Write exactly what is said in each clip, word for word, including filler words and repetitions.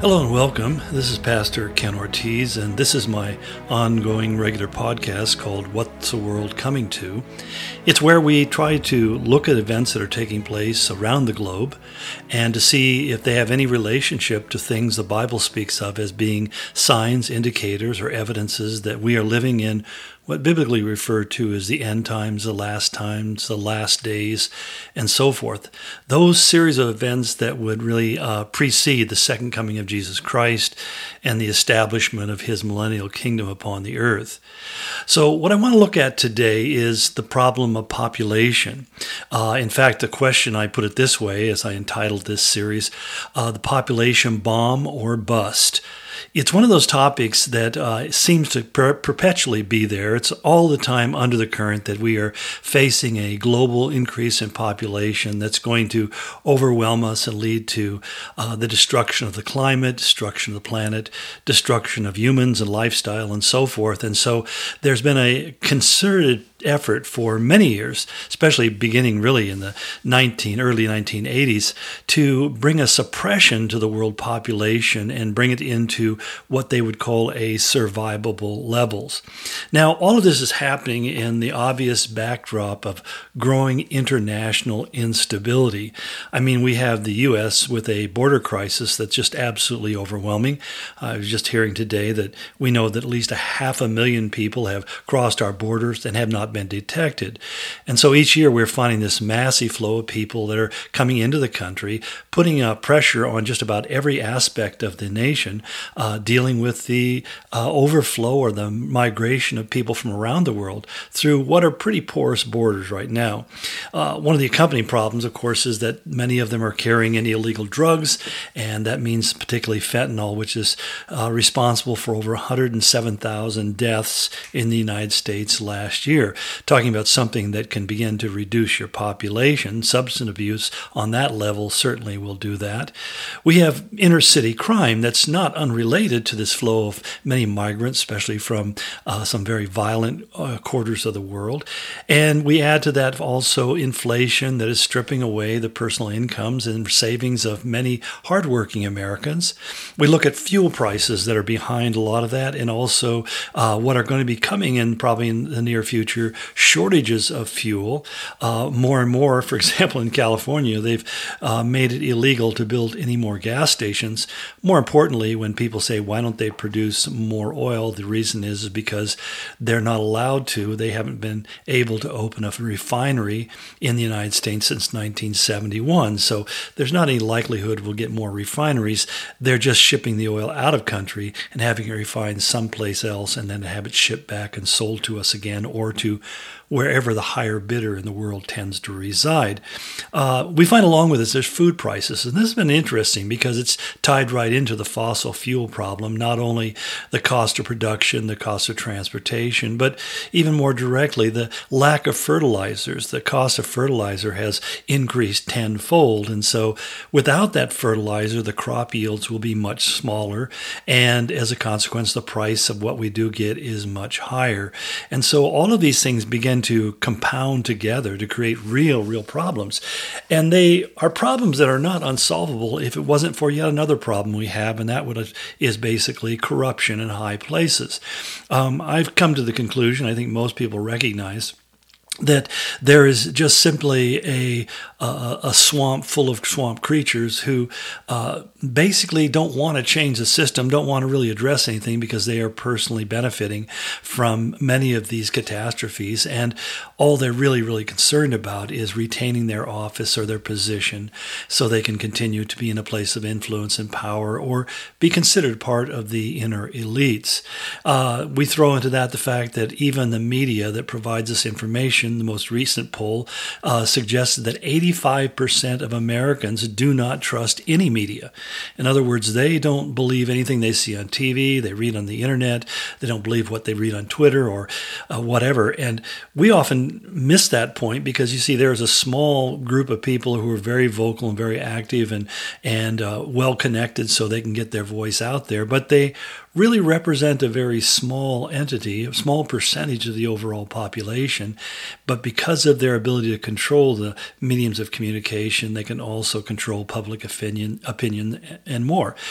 Hello and welcome. This is Pastor Ken Ortiz, and this is my ongoing regular podcast called What's the World Coming To? It's where we try to look at events that are taking place around the globe and to see if they have any relationship to things the Bible speaks of as being signs, indicators, or evidences that we are living in what biblically referred to as the end times, the last times, the last days, and so forth. Those series of events that would really uh, precede the second coming of Jesus Christ and the establishment of his millennial kingdom upon the earth. So what I want to look at today is the problem of population. Uh, in fact, the question, I put it this way as I entitled this series, uh, the population bomb or bust. It's one of those topics that uh, seems to per- perpetually be there. It's all the time under the current that we are facing a global increase in population that's going to overwhelm us and lead to uh, the destruction of the climate, destruction of the planet, destruction of humans and lifestyle and so forth. And so there's been a concerted effort for many years, especially beginning really in the nineteen early nineteen eighties, to bring a suppression to the world population and bring it into what they would call a survivable levels. Now, all of this is happening in the obvious backdrop of growing international instability. I mean, we have the U S with a border crisis that's just absolutely overwhelming. I was just hearing today that we know that at least a half a million people have crossed our borders and have not been detected. And so each year we're finding this massive flow of people that are coming into the country, putting uh, pressure on just about every aspect of the nation, uh, dealing with the uh, overflow or the migration of people from around the world through what are pretty porous borders right now. Uh, one of the accompanying problems, of course, is that many of them are carrying in illegal drugs, and that means particularly fentanyl, which is uh, responsible for over one hundred seven thousand deaths in the United States last year. Talking about something that can begin to reduce your population. Substance abuse on that level certainly will do that. We have inner city crime that's not unrelated to this flow of many migrants, especially from uh, some very violent uh, quarters of the world. And we add to that also inflation that is stripping away the personal incomes and savings of many hardworking Americans. We look at fuel prices that are behind a lot of that, and also uh, what are going to be coming in probably in the near future, shortages of fuel. Uh, more and more, for example, in California, they've uh, made it illegal to build any more gas stations. More importantly, when people say, why don't they produce more oil? The reason is because they're not allowed to. They haven't been able to open a refinery in the United States since nineteen seventy-one. So there's not any likelihood we'll get more refineries. They're just shipping the oil out of country and having it refined someplace else and then have it shipped back and sold to us again or to wherever the higher bidder in the world tends to reside. Uh, we find along with this, there's food prices. And this has been interesting because it's tied right into the fossil fuel problem, not only the cost of production, the cost of transportation, but even more directly, the lack of fertilizers. The cost of fertilizer has increased tenfold. And so without that fertilizer, the crop yields will be much smaller. And as a consequence, the price of what we do get is much higher. And so all of these things begin to compound together to create real, real problems. And they are problems that are not unsolvable if it wasn't for yet another problem we have, and that would, is basically corruption in high places. Um, I've come to the conclusion, I think most people recognize, that there is just simply a, a a swamp full of swamp creatures who uh, basically don't want to change the system, don't want to really address anything because they are personally benefiting from many of these catastrophes. And all they're really, really concerned about is retaining their office or their position so they can continue to be in a place of influence and power or be considered part of the inner elites. Uh, we throw into that the fact that even the media that provides us information, the most recent poll uh, suggested that eighty-five percent of Americans do not trust any media. In other words, they don't believe anything they see on T V, they read on the internet, they don't believe what they read on Twitter or uh, whatever. And we often miss that point because, you see, there's a small group of people who are very vocal and very active and, and uh, well-connected so they can get their voice out there, but they really represent a very small entity, a small percentage of the overall population. But because of their ability to control the mediums of communication, they can also control public opinion, opinion and more.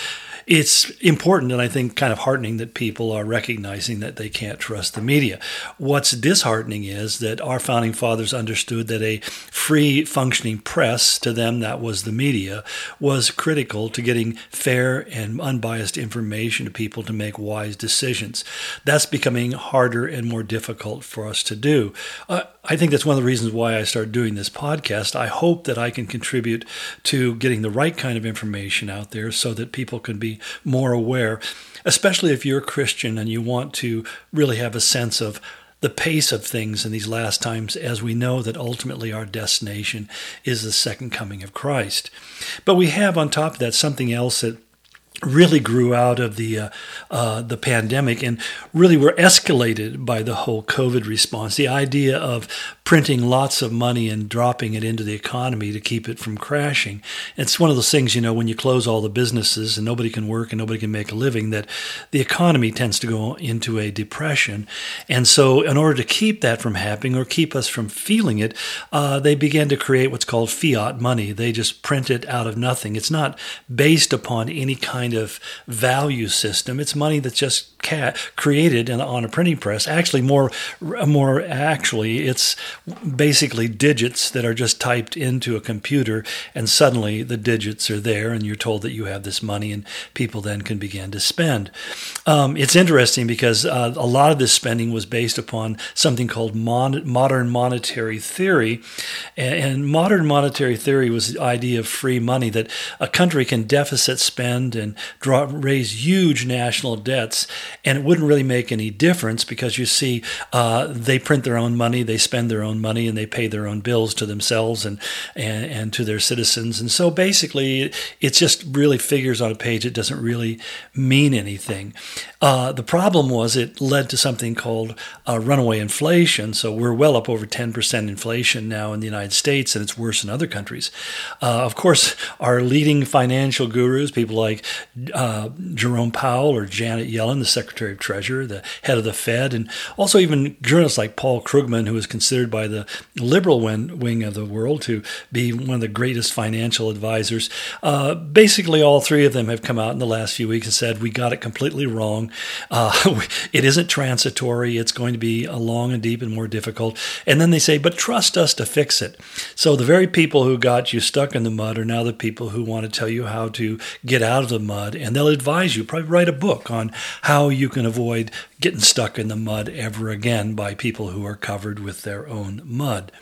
it's important and I think kind of heartening that people are recognizing that they can't trust the media. What's disheartening is that our founding fathers understood that a free functioning press, to them that was the media, was critical to getting fair and unbiased information to people to make wise decisions. That's becoming harder and more difficult for us to do. Uh, I think that's one of the reasons why I started doing this podcast. I hope that I can contribute to getting the right kind of information out there so that people can be more aware, especially if you're a Christian and you want to really have a sense of the pace of things in these last times, as we know that ultimately our destination is the second coming of Christ. But we have on top of that something else that really grew out of the uh, uh, the pandemic and really were escalated by the whole COVID response. The idea of printing lots of money and dropping it into the economy to keep it from crashing. It's one of those things, you know, when you close all the businesses and nobody can work and nobody can make a living, that the economy tends to go into a depression. And so in order to keep that from happening or keep us from feeling it, uh, they began to create what's called fiat money. They just print it out of nothing. It's not based upon any kind of value system. It's money that's just ca- created in, on a printing press. Actually, more, more actually, it's basically digits that are just typed into a computer, and suddenly the digits are there, and you're told that you have this money, and people then can begin to spend. Um, it's interesting because uh, a lot of this spending was based upon something called mon- modern monetary theory, and, and modern monetary theory was the idea of free money, that a country can deficit spend and draw, raise huge national debts, and it wouldn't really make any difference because you see uh, they print their own money, they spend their own money, and they pay their own bills to themselves and, and, and to their citizens. And so basically it just really figures on a page. It doesn't really mean anything. Uh, the problem was it led to something called uh, runaway inflation. So we're well up over ten percent inflation now in the United States, and it's worse in other countries. Uh, of course, our leading financial gurus, people like uh, Jerome Powell or Janet Yellen, the Secretary of Treasury, the head of the Fed, and also even journalists like Paul Krugman, who is considered by the liberal wing of the world to be one of the greatest financial advisors. Uh, basically, all three of them have come out in the last few weeks and said, we got it completely wrong. Uh, it isn't transitory. It's going to be a long and deep and more difficult. And then they say, but trust us to fix it. So the very people who got you stuck in the mud are now the people who want to tell you how to get out of the mud. And they'll advise you, probably write a book on how you can avoid getting stuck in the mud ever again by people who are covered with their own mud.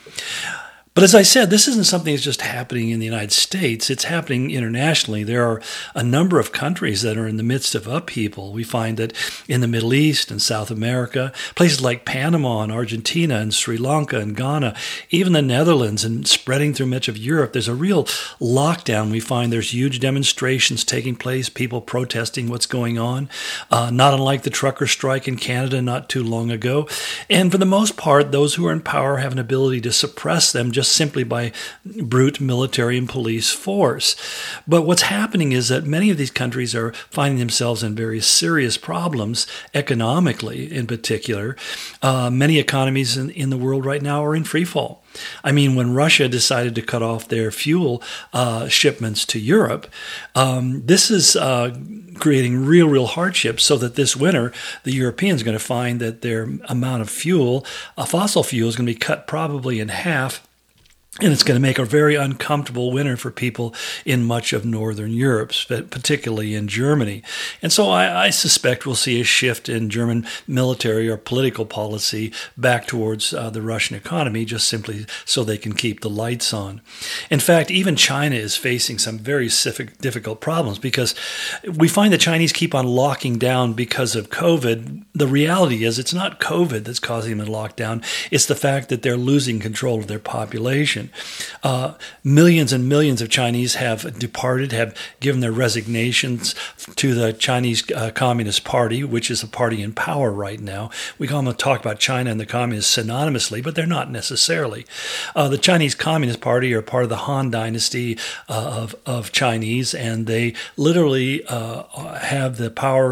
But as I said, this isn't something that's just happening in the United States. It's happening internationally. There are a number of countries that are in the midst of upheaval. We find that in the Middle East and South America, places like Panama and Argentina and Sri Lanka and Ghana, even the Netherlands and spreading through much of Europe, there's a real lockdown. We find there's huge demonstrations taking place, people protesting what's going on, uh, not unlike the trucker strike in Canada not too long ago. And for the most part, those who are in power have an ability to suppress them just simply by brute military and police force. But what's happening is that many of these countries are finding themselves in very serious problems, economically in particular. Uh, many economies in, in the world right now are in free fall. I mean, when Russia decided to cut off their fuel uh, shipments to Europe, um, this is uh, creating real, real hardships so that this winter, the Europeans are going to find that their amount of fuel, uh, fossil fuel, is going to be cut probably in half. And it's going to make a very uncomfortable winter for people in much of Northern Europe, particularly in Germany. And so I, I suspect we'll see a shift in German military or political policy back towards uh, the Russian economy, just simply so they can keep the lights on. In fact, even China is facing some very difficult problems because we find the Chinese keep on locking down because of COVID. The reality is it's not COVID that's causing them to lock down. It's the fact that they're losing control of their population. Uh, millions and millions of Chinese have departed, have given their resignations to the Chinese uh, Communist Party, which is the party in power right now. We can almost talk about China and the communists synonymously, but they're not necessarily. Uh, the Chinese Communist Party are part of the Han Dynasty uh, of, of Chinese, and they literally uh, have the power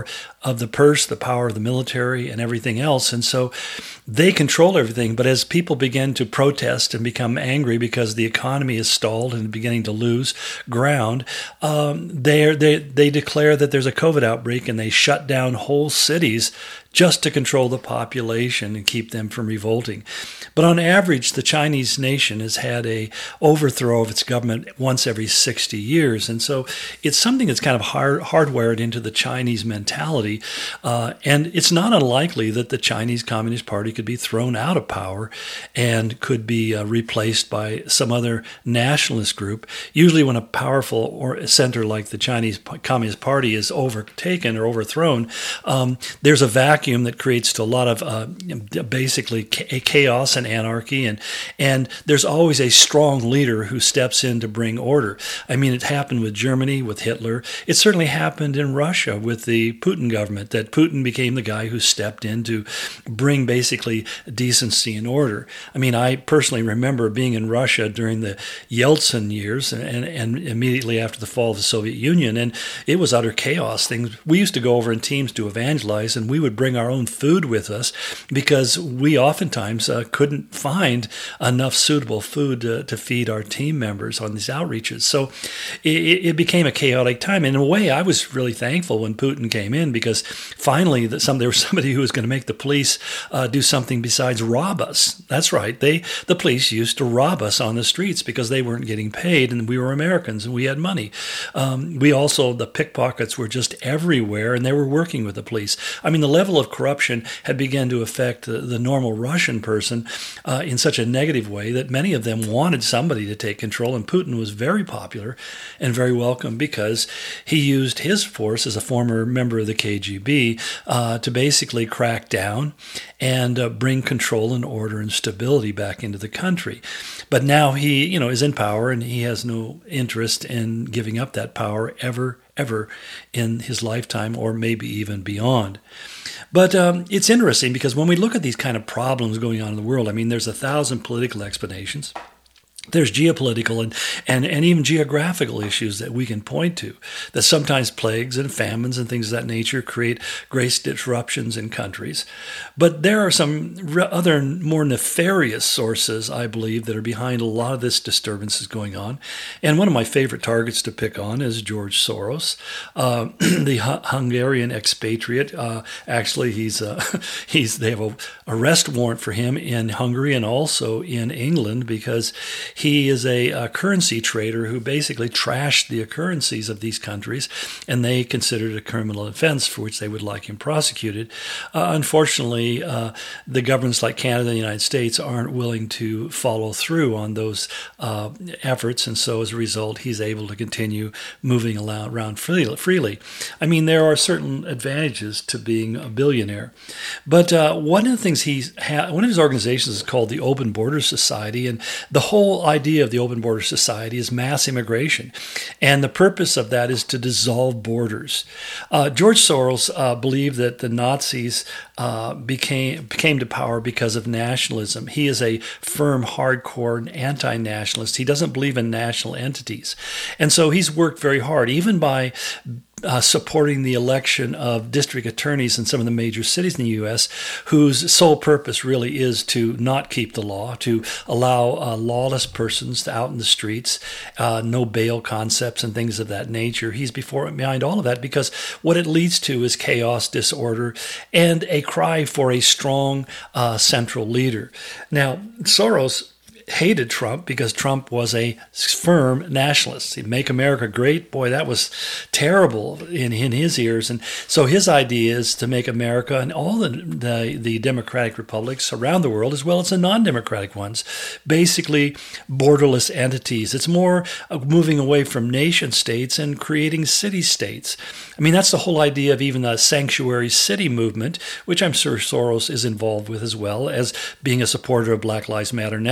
of the purse, the power of the military, and everything else. And so they control everything. But as people begin to protest and become angry because the economy is stalled and beginning to lose ground, um, they, they, they declare that there's a COVID outbreak and they shut down whole cities just to control the population and keep them from revolting. But on average, the Chinese nation has had a overthrow of its government once every sixty years. And so it's something that's kind of hard, hardwired into the Chinese mentality. Uh, and it's not unlikely that the Chinese Communist Party could be thrown out of power and could be uh, replaced by some other nationalist group. Usually when a powerful or center like the Chinese Communist Party is overtaken or overthrown, um, there's a vacuum that creates a lot of uh, basically chaos and anarchy, and and there's always a strong leader who steps in to bring order. I mean, it happened with Germany, with Hitler. It certainly happened in Russia with the Putin government, that Putin became the guy who stepped in to bring basically decency and order. I mean, I personally remember being in Russia during the Yeltsin years and, and immediately after the fall of the Soviet Union, and it was utter chaos. Things we used to go over in teams to evangelize, and we would bring our own food with us because we oftentimes uh, couldn't find enough suitable food to, to feed our team members on these outreaches. So it, it became a chaotic time. And in a way, I was really thankful when Putin came in because finally that some, there was somebody who was going to make the police uh, do something besides rob us. That's right. They the police used to rob us on the streets because they weren't getting paid and we were Americans and we had money. Um, we also, the pickpockets were just everywhere and they were working with the police. I mean, the level of corruption had begun to affect the, the normal Russian person uh, in such a negative way that many of them wanted somebody to take control. And Putin was very popular and very welcome because he used his force as a former member of the K G B uh, to basically crack down and uh, bring control and order and stability back into the country. But now he, you know, is in power and he has no interest in giving up that power ever, ever in his lifetime or maybe even beyond. But um, it's interesting because when we look at these kind of problems going on in the world, I mean, there's a thousand political explanations. There's geopolitical and, and, and even geographical issues that we can point to, that sometimes plagues and famines and things of that nature create great disruptions in countries. But there are some re- other more nefarious sources, I believe, that are behind a lot of this disturbances going on. And one of my favorite targets to pick on is George Soros, uh, the H- Hungarian expatriate. Uh, actually, he's uh, he's they have a arrest warrant for him in Hungary and also in England because he is a, a currency trader who basically trashed the currencies of these countries, and they considered it a criminal offense for which they would like him prosecuted. Uh, unfortunately, uh, the governments like Canada and the United States aren't willing to follow through on those uh, efforts, and so as a result, he's able to continue moving around freely. I mean, there are certain advantages to being a billionaire, but uh, one of the things he's ha- one of his organizations is called the Open Borders Society, and the whole idea of the Open Borders Society is mass immigration. And the purpose of that is to dissolve borders. Uh, George Soros uh, believed that the Nazis uh, became came to power because of nationalism. He is a firm, hardcore anti-nationalist. He doesn't believe in national entities. And so he's worked very hard, even by Uh, supporting the election of district attorneys in some of the major cities in the U S whose sole purpose really is to not keep the law, to allow uh, lawless persons to out in the streets, uh, no bail concepts and things of that nature. He's before behind all of that because what it leads to is chaos, disorder, and a cry for a strong uh, central leader. Now, Soros hated Trump because Trump was a firm nationalist. He'd make America great. Boy, that was terrible in, in his ears. And so his idea is to make America and all the, the, the democratic republics around the world, as well as the non-democratic ones, basically borderless entities. It's more moving away from nation states and creating city states. I mean, that's the whole idea of even the sanctuary city movement, which I'm sure Soros is involved with as well as being a supporter of Black Lives Matter now and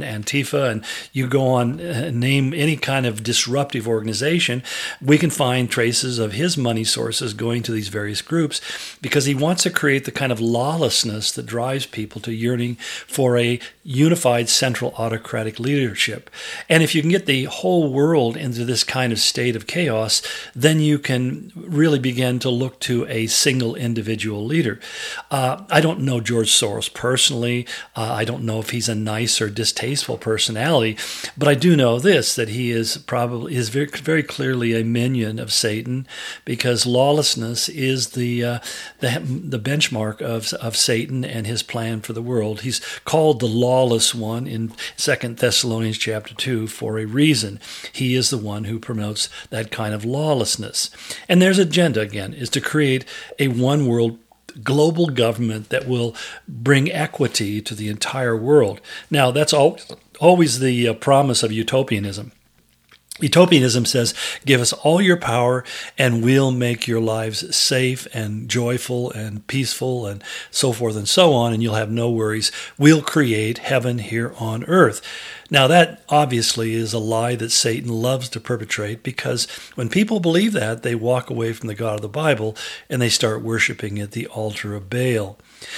Antifa, and you go on, uh, name any kind of disruptive organization, we can find traces of his money sources going to these various groups because he wants to create the kind of lawlessness that drives people to yearning for a unified central autocratic leadership. And if you can get the whole world into this kind of state of chaos, then you can really begin to look to a single individual leader. Uh, I don't know George Soros personally. Uh, I don't know if he's a nice or distasteful personality, but I do know this, that he is probably is very, very clearly a minion of Satan, because lawlessness is the uh, the, the benchmark of, of Satan and his plan for the world. He's called the lawless one in Second Thessalonians chapter two for a reason. He is the one who promotes that kind of lawlessness. And their agenda, again, is to create a one world global government that will bring equity to the entire world. Now, that's all, always the uh, promise of utopianism. Utopianism says, give us all your power and we'll make your lives safe and joyful and peaceful and so forth and so on, and you'll have no worries. We'll create heaven here on earth. Now, that obviously is a lie that Satan loves to perpetrate, because when people believe that, they walk away from the God of the Bible and they start worshiping at the altar of Baal.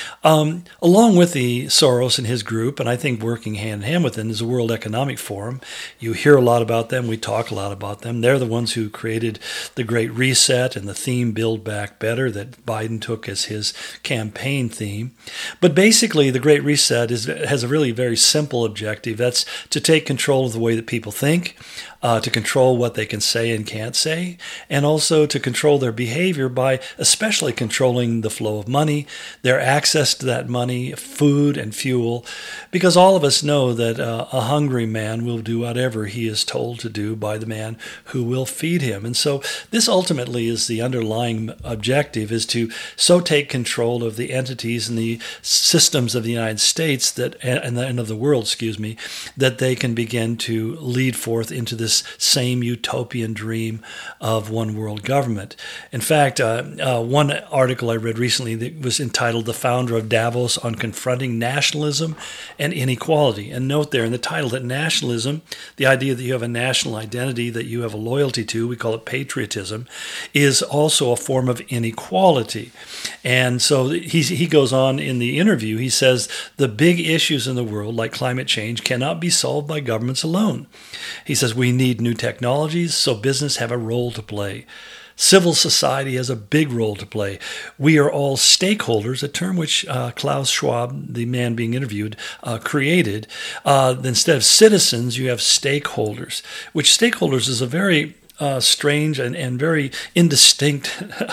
Um, along with the Soros and his group, and I think working hand in hand with them, is the World Economic Forum. You hear a lot about them. We talk a lot about them. They're the ones who created the Great Reset and the theme Build Back Better that Biden took as his campaign theme. But basically, the Great Reset is, has a really very simple objective. That's to take control of the way that people think, uh, to control what they can say and can't say, and also to control their behavior by especially controlling the flow of money, their access to that money, food and fuel, because all of us know that uh, a hungry man will do whatever he is told to do by the man who will feed him. And so this ultimately is the underlying objective, is to so take control of the entities and the systems of the United States that and, the, and of the world, excuse me, that they can begin to lead forth into this same utopian dream of one world government. In fact, uh, uh, one article I read recently that was entitled "The Founder of Davos on Confronting Nationalism and Inequality." And note there in the title that nationalism, the idea that you have a national identity that you have a loyalty to, we call it patriotism, is also a form of inequality. And so he, he goes on in the interview, he says, the big issues in the world, like climate change, cannot be solved by governments alone. He says we need new technologies, so business have a role to play. Civil society has a big role to play. We are all stakeholders, a term which uh, Klaus Schwab, the man being interviewed, uh, created. Uh, instead of citizens, you have stakeholders, which stakeholders is a very Uh, strange and, and very indistinct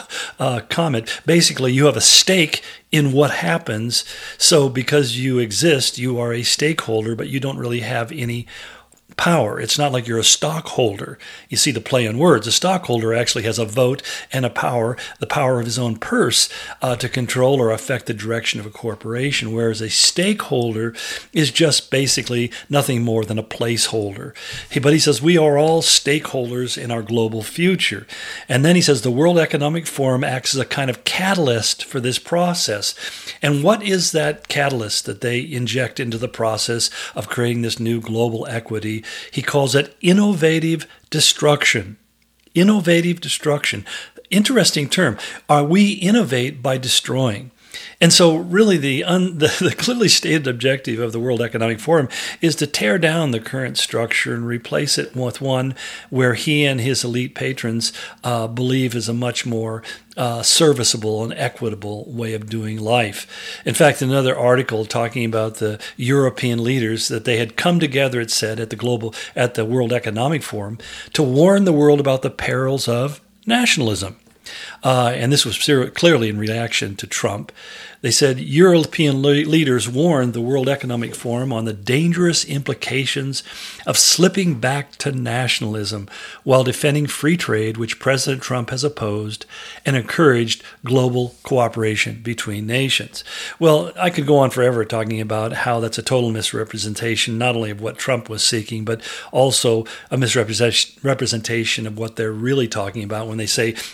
uh, comment. Basically, you have a stake in what happens. So because you exist, you are a stakeholder, but you don't really have any power. It's not like you're a stockholder. You see the play on words. A stockholder actually has a vote and a power, the power of his own purse, uh, to control or affect the direction of a corporation, whereas a stakeholder is just basically nothing more than a placeholder. He, but he says we are all stakeholders in our global future. And then he says the World Economic Forum acts as a kind of catalyst for this process. And what is that catalyst that they inject into the process of creating this new global equity? He calls it innovative destruction. Innovative destruction. Interesting term. Are we innovate by destroying? And so really the, un, the the clearly stated objective of the World Economic Forum is to tear down the current structure and replace it with one where he and his elite patrons uh, believe is a much more uh, serviceable and equitable way of doing life. In fact, another article talking about the European leaders, that they had come together, it said, at the global at the World Economic Forum to warn the world about the perils of nationalism. Uh, and this was clearly in reaction to Trump. They said European le- leaders warned the World Economic Forum on the dangerous implications of slipping back to nationalism while defending free trade, which President Trump has opposed, and encouraged global cooperation between nations. Well, I could go on forever talking about how that's a total misrepresentation, not only of what Trump was seeking, but also a misrepresentation of what they're really talking about when they say free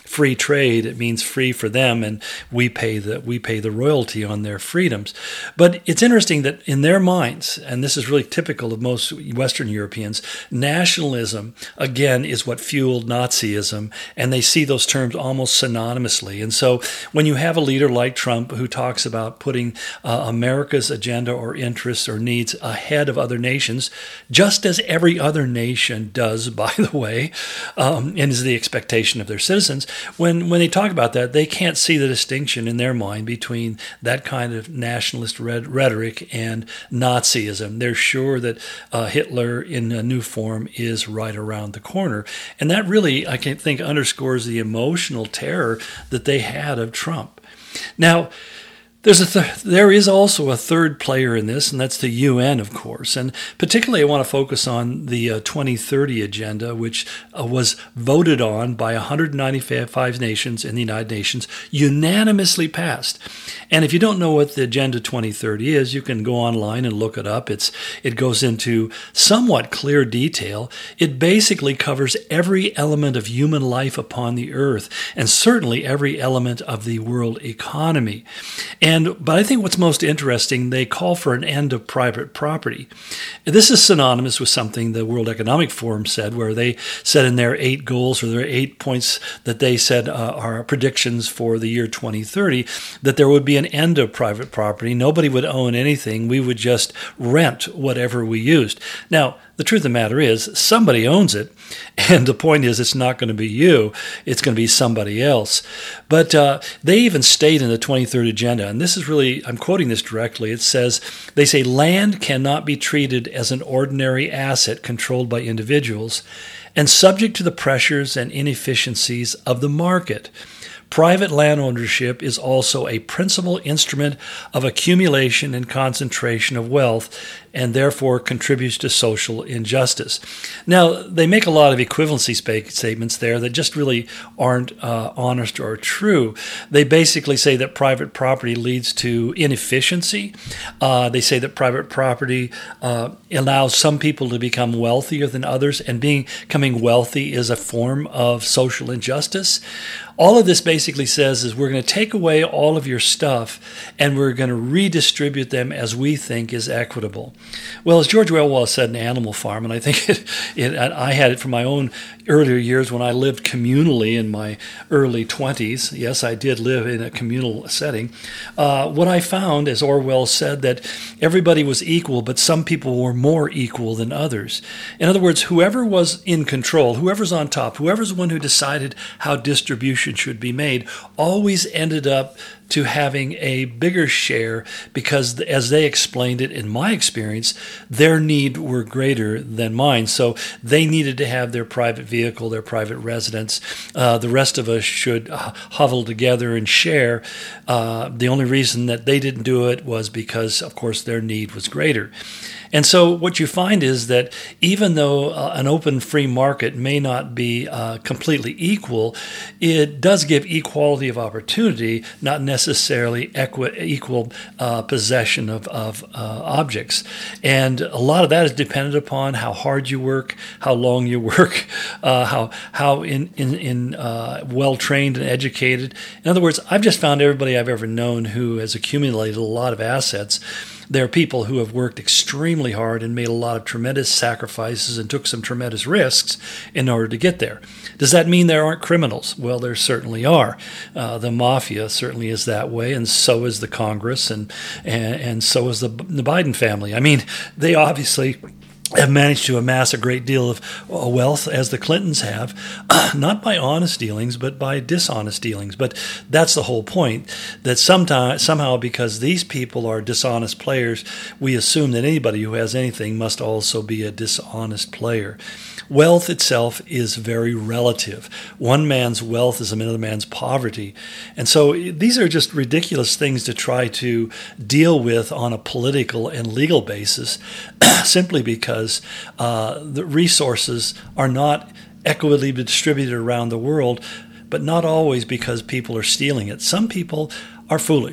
trade, it means free for them, and we pay the we pay the royalty on their freedoms. But it's interesting that in their minds, and this is really typical of most Western Europeans, nationalism, again, is what fueled Nazism, and they see those terms almost synonymously. And so when you have a leader like Trump who talks about putting uh, America's agenda or interests or needs ahead of other nations, just as every other nation does, by the way, um, and is the expectation of their citizens, when, when they talk about that, they can't see the distinction in their mind between that kind of nationalist red, rhetoric and Nazism. They're sure that uh, Hitler in a new form is right around the corner. And that really, I can think, underscores the emotional terror that they had of Trump. Now, There's a th- there is also a third player in this, and that's the U N, of course. And particularly I want to focus on the uh, twenty thirty agenda, which uh, was voted on by one hundred ninety-five nations in the United Nations, unanimously passed. And if you don't know what the Agenda twenty thirty is, you can go online and look it up. It's It goes into somewhat clear detail. It basically covers every element of human life upon the earth, and certainly every element of the world economy. And And, but I think what's most interesting, they call for an end of private property. This is synonymous with something the World Economic Forum said, where they said in their eight goals or their eight points that they said uh, are predictions for the year twenty thirty, that there would be an end of private property. Nobody would own anything. We would just rent whatever we used. Now, the truth of the matter is somebody owns it, and the point is it's not going to be you. It's going to be somebody else. But uh, they even state in the twenty thirty agenda, and this is really, I'm quoting this directly, it says, they say land cannot be treated as an ordinary asset controlled by individuals and subject to the pressures and inefficiencies of the market. Private land ownership is also a principal instrument of accumulation and concentration of wealth, and therefore contributes to social injustice. Now, they make a lot of equivalency statements there that just really aren't uh, honest or true. They basically say that private property leads to inefficiency. Uh, they say that private property uh, allows some people to become wealthier than others, and being, becoming wealthy is a form of social injustice. All of this basically says is we're going to take away all of your stuff and we're going to redistribute them as we think is equitable. Well, as George Orwell said in Animal Farm, and I think it, it, I had it from my own earlier years when I lived communally in my early twenties. Yes, I did live in a communal setting. Uh, what I found, as Orwell said, that everybody was equal, but some people were more equal than others. In other words, whoever was in control, whoever's on top, whoever's the one who decided how distribution should be made, always ended up to having a bigger share because, as they explained it, in my experience, their need were greater than mine. So they needed to have their private vehicle, their private residence. Uh, the rest of us should uh, huddle together and share. Uh, the only reason that they didn't do it was because, of course, their need was greater. And so what you find is that even though uh, an open free market may not be uh, completely equal, it does give equality of opportunity, not necessarily equi- equal uh, possession of, of uh, objects. And a lot of that is dependent upon how hard you work, how long you work, uh, how how in, in, in uh, well-trained and educated. In other words, I've just found everybody I've ever known who has accumulated a lot of assets. There are people who have worked extremely hard and made a lot of tremendous sacrifices and took some tremendous risks in order to get there. Does that mean there aren't criminals? Well, there certainly are. Uh, the mafia certainly is that way, and so is the Congress, and and, and so is the, the Biden family. I mean, they obviously have managed to amass a great deal of wealth, as the Clintons have, not by honest dealings, but by dishonest dealings. But that's the whole point, that sometime, somehow because these people are dishonest players, we assume that anybody who has anything must also be a dishonest player. Wealth itself is very relative. One man's wealth is another man's poverty. And so these are just ridiculous things to try to deal with on a political and legal basis, simply because uh, the resources are not equitably distributed around the world, but not always because people are stealing it. Some people are foolish.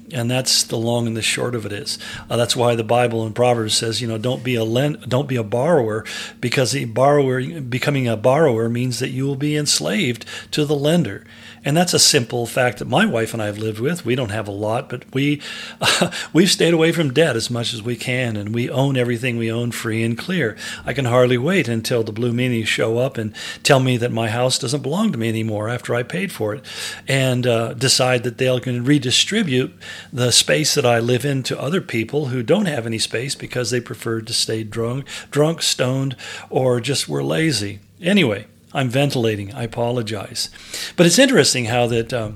And that's the long and the short of it is. Uh, that's why the Bible in Proverbs says, you know, don't be a lend, don't be a borrower, because the borrower becoming a borrower means that you will be enslaved to the lender. And that's a simple fact that my wife and I have lived with. We don't have a lot, but we, uh, we've stayed away from debt as much as we can, and we own everything we own free and clear. I can hardly wait until the Blue Meanies show up and tell me that my house doesn't belong to me anymore after I paid for it, and uh, decide that they're going to redistribute the space that I live in to other people who don't have any space because they preferred to stay drunk, drunk, stoned, or just were lazy. Anyway, I'm ventilating. I apologize. But it's interesting how that um,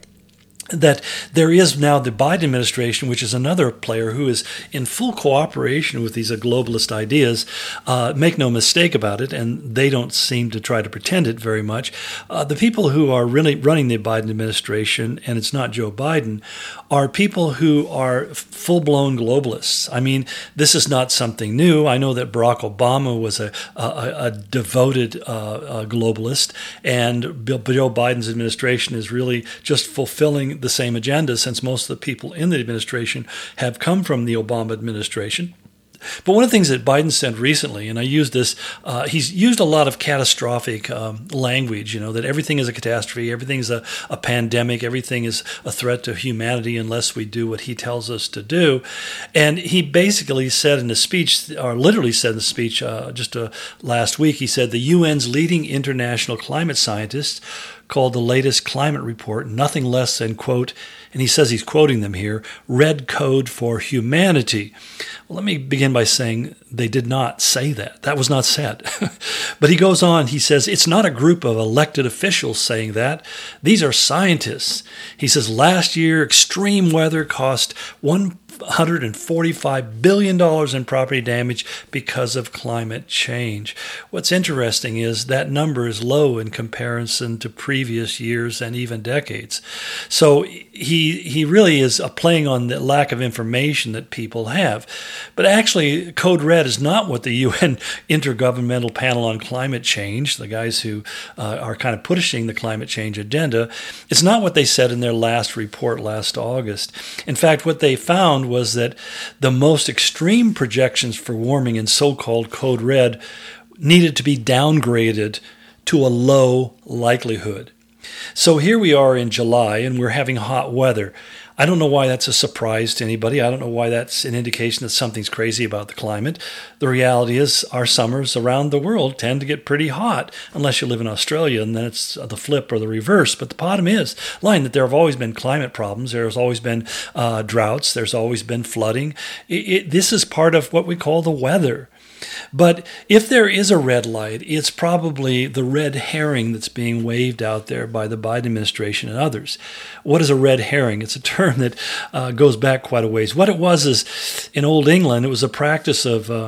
that there is now the Biden administration, which is another player who is in full cooperation with these globalist ideas. Uh, make no mistake about it, and they don't seem to try to pretend it very much. Uh, the people who are really running the Biden administration, and it's not Joe Biden, are people who are full-blown globalists. I mean, this is not something new. I know that Barack Obama was a, a, a devoted uh, a globalist, and Bill, Joe Biden's administration is really just fulfilling the same agenda, since most of the people in the administration have come from the Obama administration. But one of the things that Biden said recently, and I used this, uh, he's used a lot of catastrophic um, language, you know, that everything is a catastrophe, everything is a, a pandemic, everything is a threat to humanity unless we do what he tells us to do. And he basically said in a speech, or literally said in a speech uh, just uh, last week, he said the U N's leading international climate scientists called the latest climate report nothing less than, quote, and he says he's quoting them here, red code for humanity. Well, let me begin by saying they did not say that. That was not said. But he goes on, he says, it's not a group of elected officials saying that. These are scientists. He says last year, extreme weather cost one hundred forty-five billion dollars in property damage because of climate change. What's interesting is that number is low in comparison to previous years and even decades. So he he really is playing on the lack of information that people have. But actually, Code Red is not what the U N Intergovernmental Panel on Climate Change, the guys who uh, are kind of pushing the climate change agenda, it's not what they said in their last report last August. In fact, what they found was that the most extreme projections for warming in so-called Code Red needed to be downgraded to a low likelihood. So here we are in July, and we're having hot weather. I don't know why that's a surprise to anybody. I don't know why that's an indication that something's crazy about the climate. The reality is our summers around the world tend to get pretty hot, unless you live in Australia, and then it's the flip or the reverse. But the bottom is, line that there have always been climate problems. There's always been uh, droughts. There's always been flooding. It, it, this is part of what we call the weather. But if there is a red light, it's probably the red herring that's being waved out there by the Biden administration and others. What is a red herring? It's a term that uh, goes back quite a ways. What it was is, in Old England, it was a practice of uh,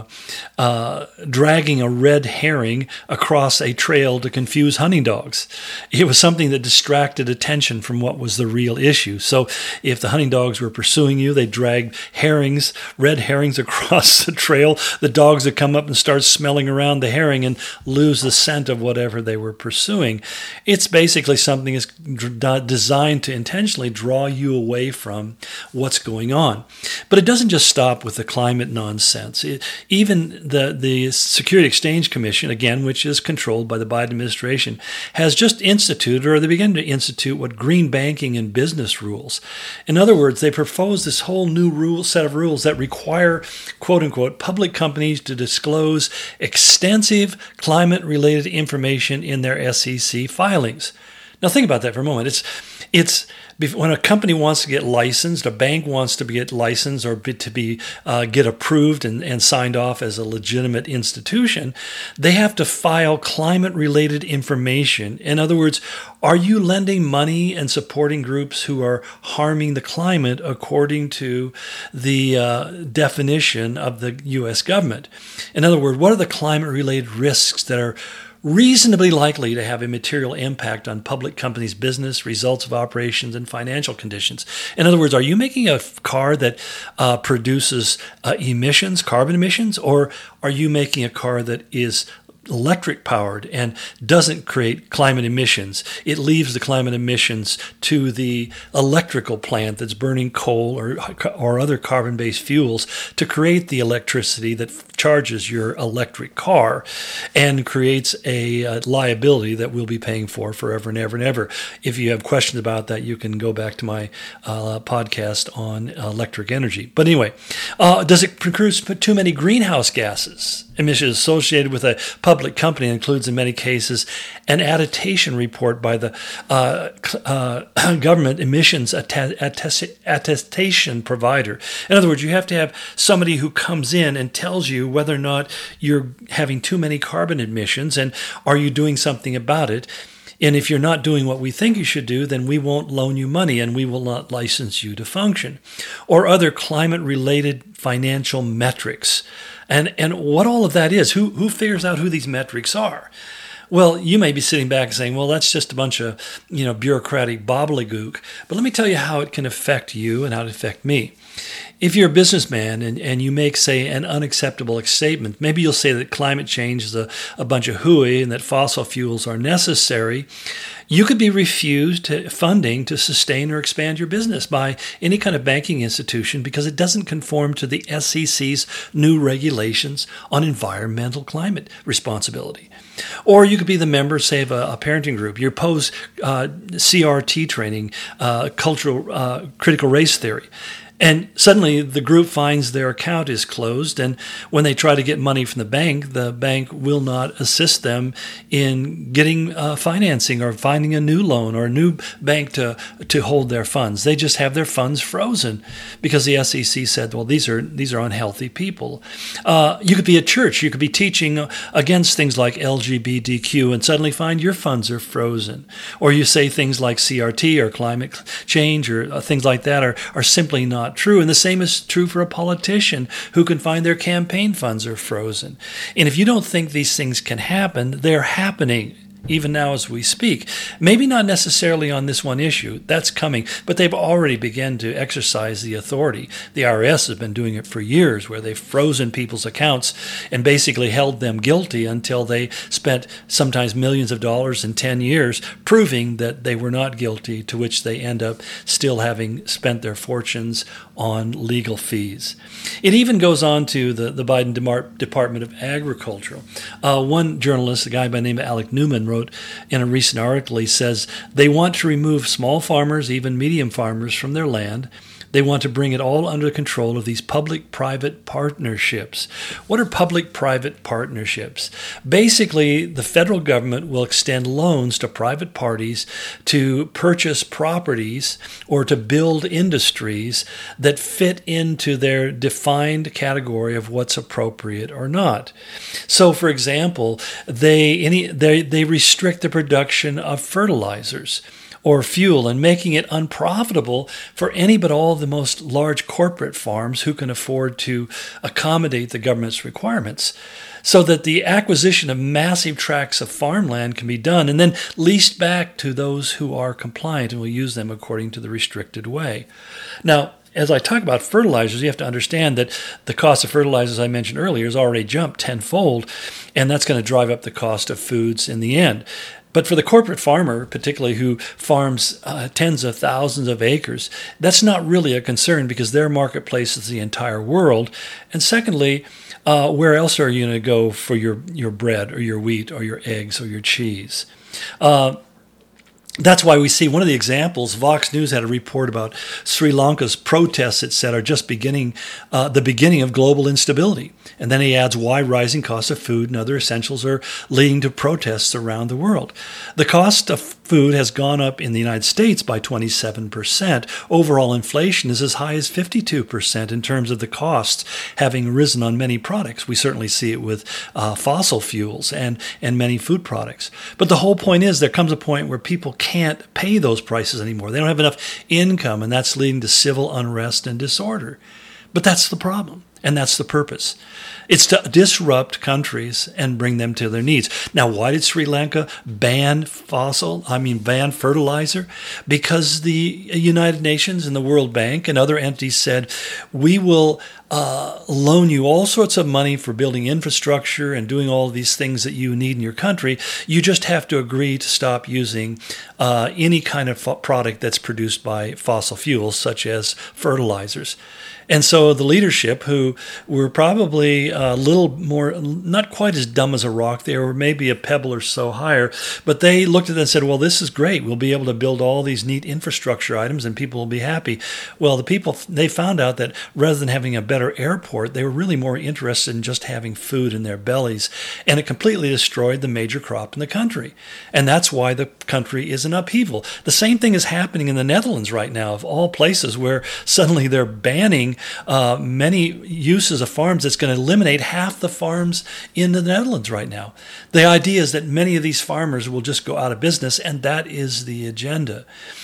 uh, dragging a red herring across a trail to confuse hunting dogs. It was something that distracted attention from what was the real issue. So if the hunting dogs were pursuing you, they dragged herrings, red herrings across the trail. The dogs would come up and start smelling around the herring and lose the scent of whatever they were pursuing. It's basically something that's designed to intentionally draw you away from what's going on. But it doesn't just stop with the climate nonsense. It, even the, the Security Exchange Commission, again, which is controlled by the Biden administration, has just instituted, or they begin to institute, what green banking and business rules. In other words, they propose this whole new rule set of rules that require, quote unquote, public companies to disclose extensive climate-related information in their S E C filings. Now think about that for a moment. It's it's when a company wants to get licensed, a bank wants to get licensed or be, to be uh, get approved and, and signed off as a legitimate institution, they have to file climate-related information. In other words, are you lending money and supporting groups who are harming the climate according to the uh, definition of the U S government? In other words, what are the climate-related risks that are reasonably likely to have a material impact on public companies' business, results of operations, and financial conditions? In other words, are you making a car that uh, produces uh, emissions, carbon emissions, or are you making a car that is electric powered and doesn't create climate emissions. It leaves the climate emissions to the electrical plant that's burning coal or or other carbon-based fuels to create the electricity that charges your electric car and creates a uh, liability that we'll be paying for forever and ever and ever. If you have questions about that, you can go back to my uh, podcast on electric energy. But anyway, uh, does it produce too many greenhouse gases? Emissions associated with a public company includes, in many cases, an attestation report by the uh, uh, government emissions attest- attestation provider. In other words, you have to have somebody who comes in and tells you whether or not you're having too many carbon emissions and are you doing something about it. And if you're not doing what we think you should do, then we won't loan you money and we will not license you to function. Or other climate-related financial metrics. And and what all of that is, who who figures out who these metrics are? Well, you may be sitting back saying, well, that's just a bunch of, you know, bureaucratic bobblegook. But let me tell you how it can affect you and how it affect me. If you're a businessman and, and you make, say, an unacceptable statement, maybe you'll say that climate change is a, a bunch of hooey and that fossil fuels are necessary. You could be refused funding to sustain or expand your business by any kind of banking institution because it doesn't conform to the S E C's new regulations on environmental climate responsibility. Or you could be the member, say, of a, a parenting group. You oppose uh, C R T training, uh, cultural uh, critical race theory. And suddenly the group finds their account is closed, and when they try to get money from the bank, the bank will not assist them in getting uh, financing or finding a new loan or a new bank to to hold their funds. They just have their funds frozen because the S E C said, well, these are these are unhealthy people. Uh, you could be a church. You could be teaching against things like L G B T Q and suddenly find your funds are frozen. Or you say things like C R T or climate change or uh, things like that are, are simply not true. And the same is true for a politician who can find their campaign funds are frozen. And if you don't think these things can happen, they're happening even now as we speak. Maybe not necessarily on this one issue. That's coming. But they've already begun to exercise the authority. The I R S has been doing it for years, where they've frozen people's accounts and basically held them guilty until they spent sometimes millions of dollars in ten years proving that they were not guilty, to which they end up still having spent their fortunes on legal fees. It even goes on to the, the Biden Department of Agriculture. Uh, one journalist, a guy by the name of Alec Newman, wrote in a recent article, he says, they want to remove small farmers, even medium farmers, from their land. They want to bring it all under control of these public-private partnerships. What are public-private partnerships? Basically, the federal government will extend loans to private parties to purchase properties or to build industries that fit into their defined category of what's appropriate or not. So, for example, they any they, they restrict the production of fertilizers or fuel, and making it unprofitable for any but all the most large corporate farms who can afford to accommodate the government's requirements, so that the acquisition of massive tracts of farmland can be done and then leased back to those who are compliant and will use them according to the restricted way. Now, as I talk about fertilizers, you have to understand that the cost of fertilizers I mentioned earlier has already jumped tenfold, and that's going to drive up the cost of foods in the end. But for the corporate farmer, particularly who farms uh, tens of thousands of acres, that's not really a concern because their marketplace is the entire world. And secondly, uh, where else are you going to go for your, your bread or your wheat or your eggs or your cheese? Uh, That's why we see one of the examples. Vox News had a report about Sri Lanka's protests, it said, are just beginning, uh, the beginning of global instability. And then he adds why rising costs of food and other essentials are leading to protests around the world. The cost of food has gone up in the United States by twenty-seven percent. Overall inflation is as high as fifty-two percent in terms of the costs having risen on many products. We certainly see it with uh, fossil fuels and, and many food products. But the whole point is there comes a point where people can't pay those prices anymore. They don't have enough income, and that's leading to civil unrest and disorder. But that's the problem, and that's the purpose. It's to disrupt countries and bring them to their needs. Now, why did Sri Lanka ban fossil, I mean ban fertilizer? Because the United Nations and the World Bank and other entities said, we will uh, loan you all sorts of money for building infrastructure and doing all of these things that you need in your country. You just have to agree to stop using uh, any kind of f- product that's produced by fossil fuels, such as fertilizers. And so the leadership, who were probably a little more, not quite as dumb as a rock, they were maybe a pebble or so higher, but they looked at it and said, well, this is great. We'll be able to build all these neat infrastructure items and people will be happy. Well, the people, they found out that rather than having a better airport, they were really more interested in just having food in their bellies. And it completely destroyed the major crop in the country. And that's why the country is in upheaval. The same thing is happening in the Netherlands right now, of all places, where suddenly they're banning Uh, many uses of farms that's going to eliminate half the farms in the Netherlands right now. The idea is that many of these farmers will just go out of business, and that is the agenda.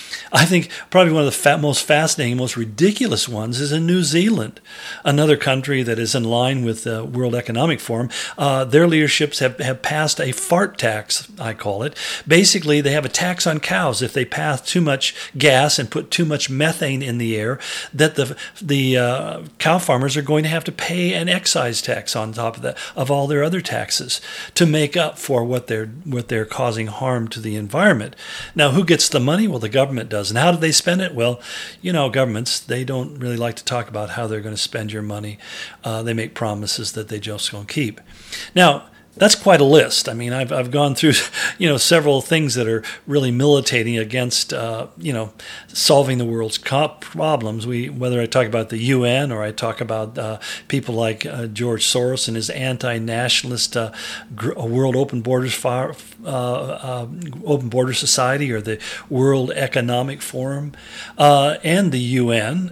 I think probably one of the fa- most fascinating, most ridiculous ones is in New Zealand, another country that is in line with the World Economic Forum. Uh, their leaderships have, have passed a fart tax, I call it. Basically, they have a tax on cows. If they pass too much gas and put too much methane in the air, that the the uh, cow farmers are going to have to pay an excise tax on top of that, of all their other taxes, to make up for what they're what they're causing harm to the environment. Now, who gets the money? Well, the government does. And how do they spend it? Well, you know, governments, they don't really like to talk about how they're going to spend your money. Uh, they make promises that they just won't keep. Now, that's quite a list. I mean, I've I've gone through, you know, several things that are really militating against, uh, you know, solving the world's problems. We, whether I talk about the U N or I talk about uh, people like uh, George Soros and his anti-nationalist uh, World Open Borders Fire, uh, uh, Open Border Society, or the World Economic Forum, uh, and the U N,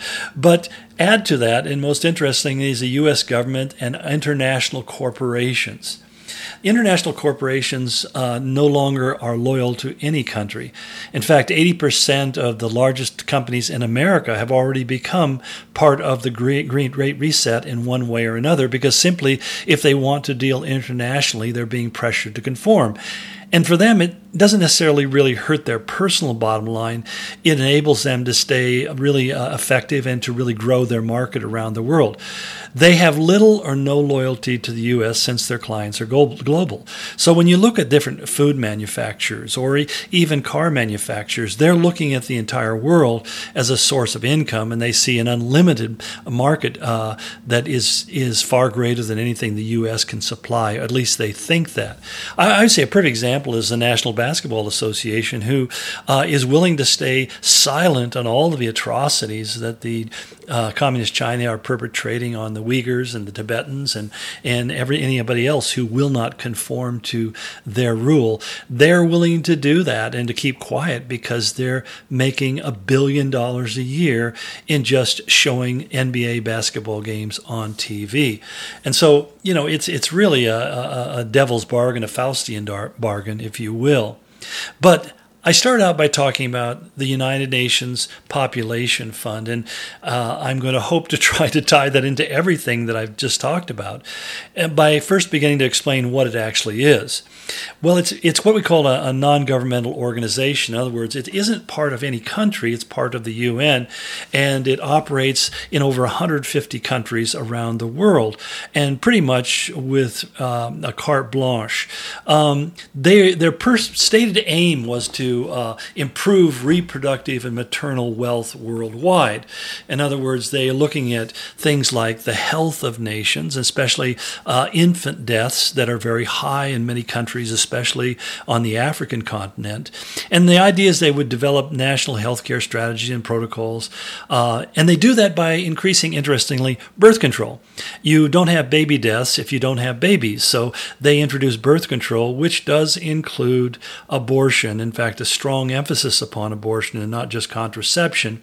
but add to that, and most interesting, is the U S government and international corporations. International corporations uh, no longer are loyal to any country. In fact, eighty percent of the largest companies in America have already become part of the Great Great Reset in one way or another, because simply, if they want to deal internationally, they're being pressured to conform. And for them, it doesn't necessarily really hurt their personal bottom line. It enables them to stay really uh, effective and to really grow their market around the world. They have little or no loyalty to the U S since their clients are global. So when you look at different food manufacturers or even car manufacturers, they're looking at the entire world as a source of income, and they see an unlimited market uh, that is is far greater than anything the U S can supply. At least they think that. I, I would say a perfect example is the National Basketball Association, who uh, is willing to stay silent on all of the atrocities that the uh, Communist China are perpetrating on the Uyghurs and the Tibetans and and every anybody else who will not conform to their rule. They're willing to do that and to keep quiet because they're making a billion dollars a year in just showing N B A basketball games on T V. And so, you know, it's it's really a, a, a devil's bargain, a Faustian bargain, if you will. But I started out by talking about the United Nations Population Fund, and uh, I'm going to hope to try to tie that into everything that I've just talked about, and by first beginning to explain what it actually is. Well, it's it's what we call a, a non-governmental organization. In other words, it isn't part of any country. It's part of the U N, and it operates in over one hundred fifty countries around the world, and pretty much with um, a carte blanche. Um, they, their pers- stated aim was to Uh, improve reproductive and maternal wealth worldwide. In other words, they are looking at things like the health of nations, especially uh, infant deaths that are very high in many countries, especially on the African continent. And the idea is they would develop national healthcare strategies and protocols. Uh, and they do that by increasing, interestingly, birth control. You don't have baby deaths if you don't have babies. So they introduce birth control, which does include abortion. In fact, a strong emphasis upon abortion and not just contraception.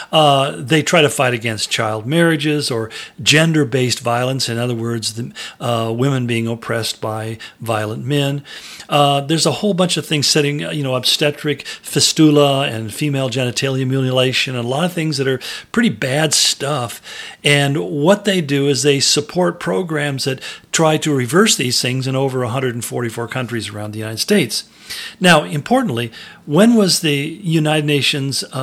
Uh, they try to fight against child marriages or gender-based violence. In other words, the, uh, women being oppressed by violent men. Uh, there's a whole bunch of things setting, you know, obstetric fistula and female genitalia mutilation, and a lot of things that are pretty bad stuff. And what they do is they support programs that try to reverse these things in over one hundred forty-four countries around the United States. Now, importantly, when was the United Nations uh,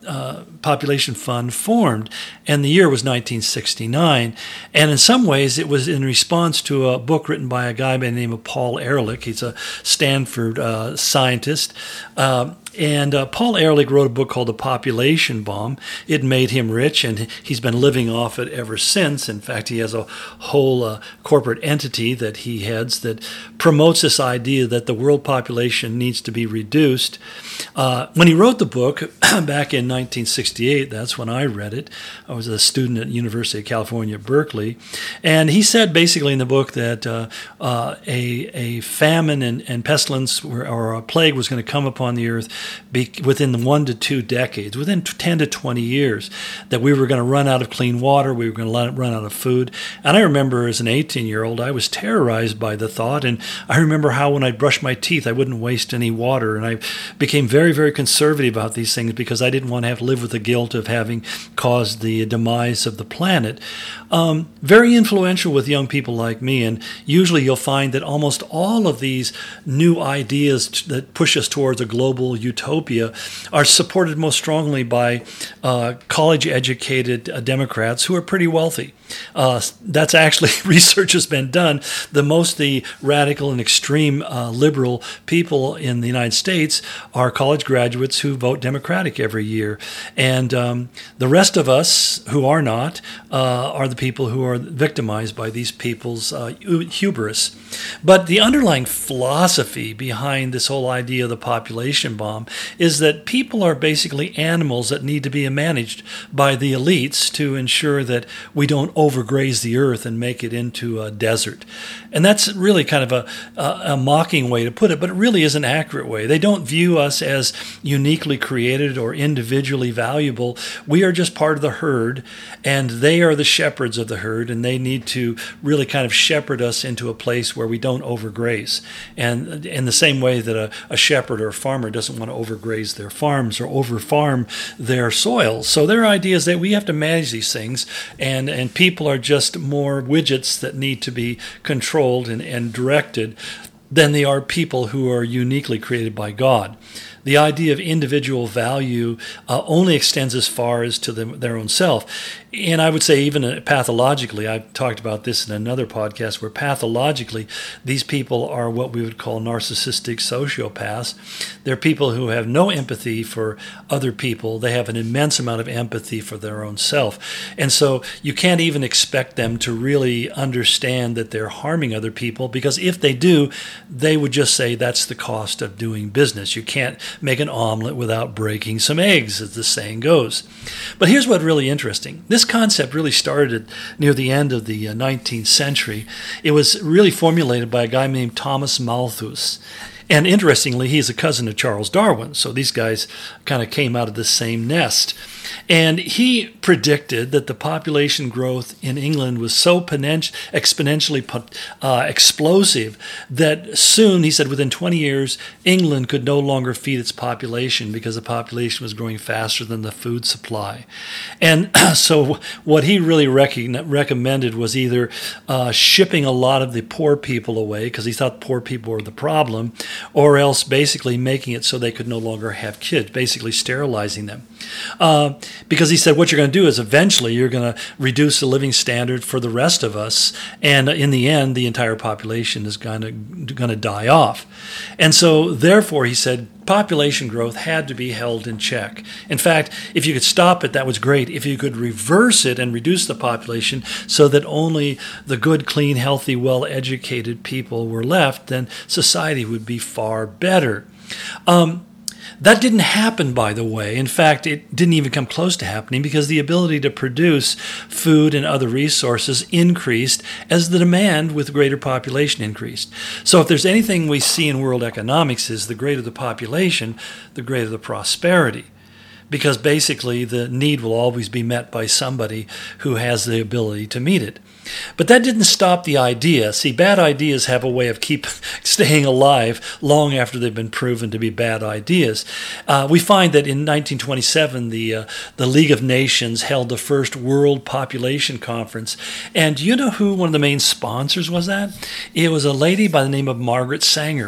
uh, Population Fund formed, and the year was nineteen sixty-nine. And in some ways, it was in response to a book written by a guy by the name of Paul Ehrlich. He's a Stanford uh, scientist. Uh, And uh, Paul Ehrlich wrote a book called The Population Bomb. It made him rich, and he's been living off it ever since. In fact, he has a whole uh, corporate entity that he heads that promotes this idea that the world population needs to be reduced. Uh, when he wrote the book back in nineteen sixty-eight, that's when I read it. I was a student at the University of California, Berkeley. And he said basically in the book that uh, uh, a, a famine and, and pestilence or, or a plague was going to come upon the earth Be within one to two decades, within ten to twenty years, that we were going to run out of clean water, we were going to run out of food. And I remember as an eighteen-year-old, I was terrorized by the thought, and I remember how when I brushed my teeth, I wouldn't waste any water, and I became very, very conservative about these things because I didn't want to have to live with the guilt of having caused the demise of the planet. Um, very influential with young people like me, and usually you'll find that almost all of these new ideas t- that push us towards a global utopia are supported most strongly by uh, college-educated uh, Democrats who are pretty wealthy. Uh, that's actually, research has been done. The most the radical and extreme uh, liberal people in the United States are college graduates who vote Democratic every year. And um, the rest of us who are not uh, are the people who are victimized by these people's uh, hubris. But the underlying philosophy behind this whole idea of the population bomb is that people are basically animals that need to be managed by the elites to ensure that we don't overgraze the earth and make it into a desert. And that's really kind of a, a, a mocking way to put it, but it really is an accurate way. They don't view us as uniquely created or individually valuable. We are just part of the herd, and they are the shepherds of the herd, and they need to really kind of shepherd us into a place where we don't overgraze. And in the same way that a, a shepherd or a farmer doesn't want to overgraze their farms or overfarm their soils. So their idea is that we have to manage these things, and, and people are just more widgets that need to be controlled and, and directed than they are people who are uniquely created by God. The idea of individual value uh, only extends as far as to them, their own self. And I would say even pathologically, I've talked about this in another podcast, where pathologically these people are what we would call narcissistic sociopaths. They're people who have no empathy for other people. They have an immense amount of empathy for their own self. And so you can't even expect them to really understand that they're harming other people, because if they do, they would just say that's the cost of doing business. You can't make an omelet without breaking some eggs, as the saying goes. But here's what's really interesting. This concept really started near the end of the nineteenth century. It was really formulated by a guy named Thomas Malthus. And interestingly, he's a cousin of Charles Darwin. So these guys kind of came out of the same nest. And he predicted that the population growth in England was so exponentially uh, explosive that soon, he said, within twenty years, England could no longer feed its population because the population was growing faster than the food supply. And so what he really rec- recommended was either uh, shipping a lot of the poor people away, because he thought poor people were the problem, or else basically making it so they could no longer have kids, basically sterilizing them. Uh, because he said what you're going to do is eventually you're going to reduce the living standard for the rest of us, and in the end, the entire population is going to, going to die off. And so, therefore, he said, population growth had to be held in check. In fact, if you could stop it, that was great. If you could reverse it and reduce the population so that only the good, clean, healthy, well-educated people were left, then society would be far better. Um, That didn't happen, by the way. In fact, it didn't even come close to happening, because the ability to produce food and other resources increased as the demand with greater population increased. So if there's anything we see in world economics, is the greater the population, the greater the prosperity. Because basically the need will always be met by somebody who has the ability to meet it. But that didn't stop the idea. See, bad ideas have a way of keep staying alive long after they've been proven to be bad ideas. Uh, we find that in nineteen twenty-seven, the uh, the League of Nations held the first World Population Conference. And do you know who one of the main sponsors was that? It was a lady by the name of Margaret Sanger.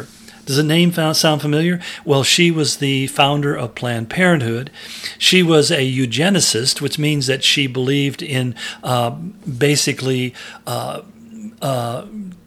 Does the name sound familiar? Well, she was the founder of Planned Parenthood. She was a eugenicist, which means that she believed in uh, basically uh, uh,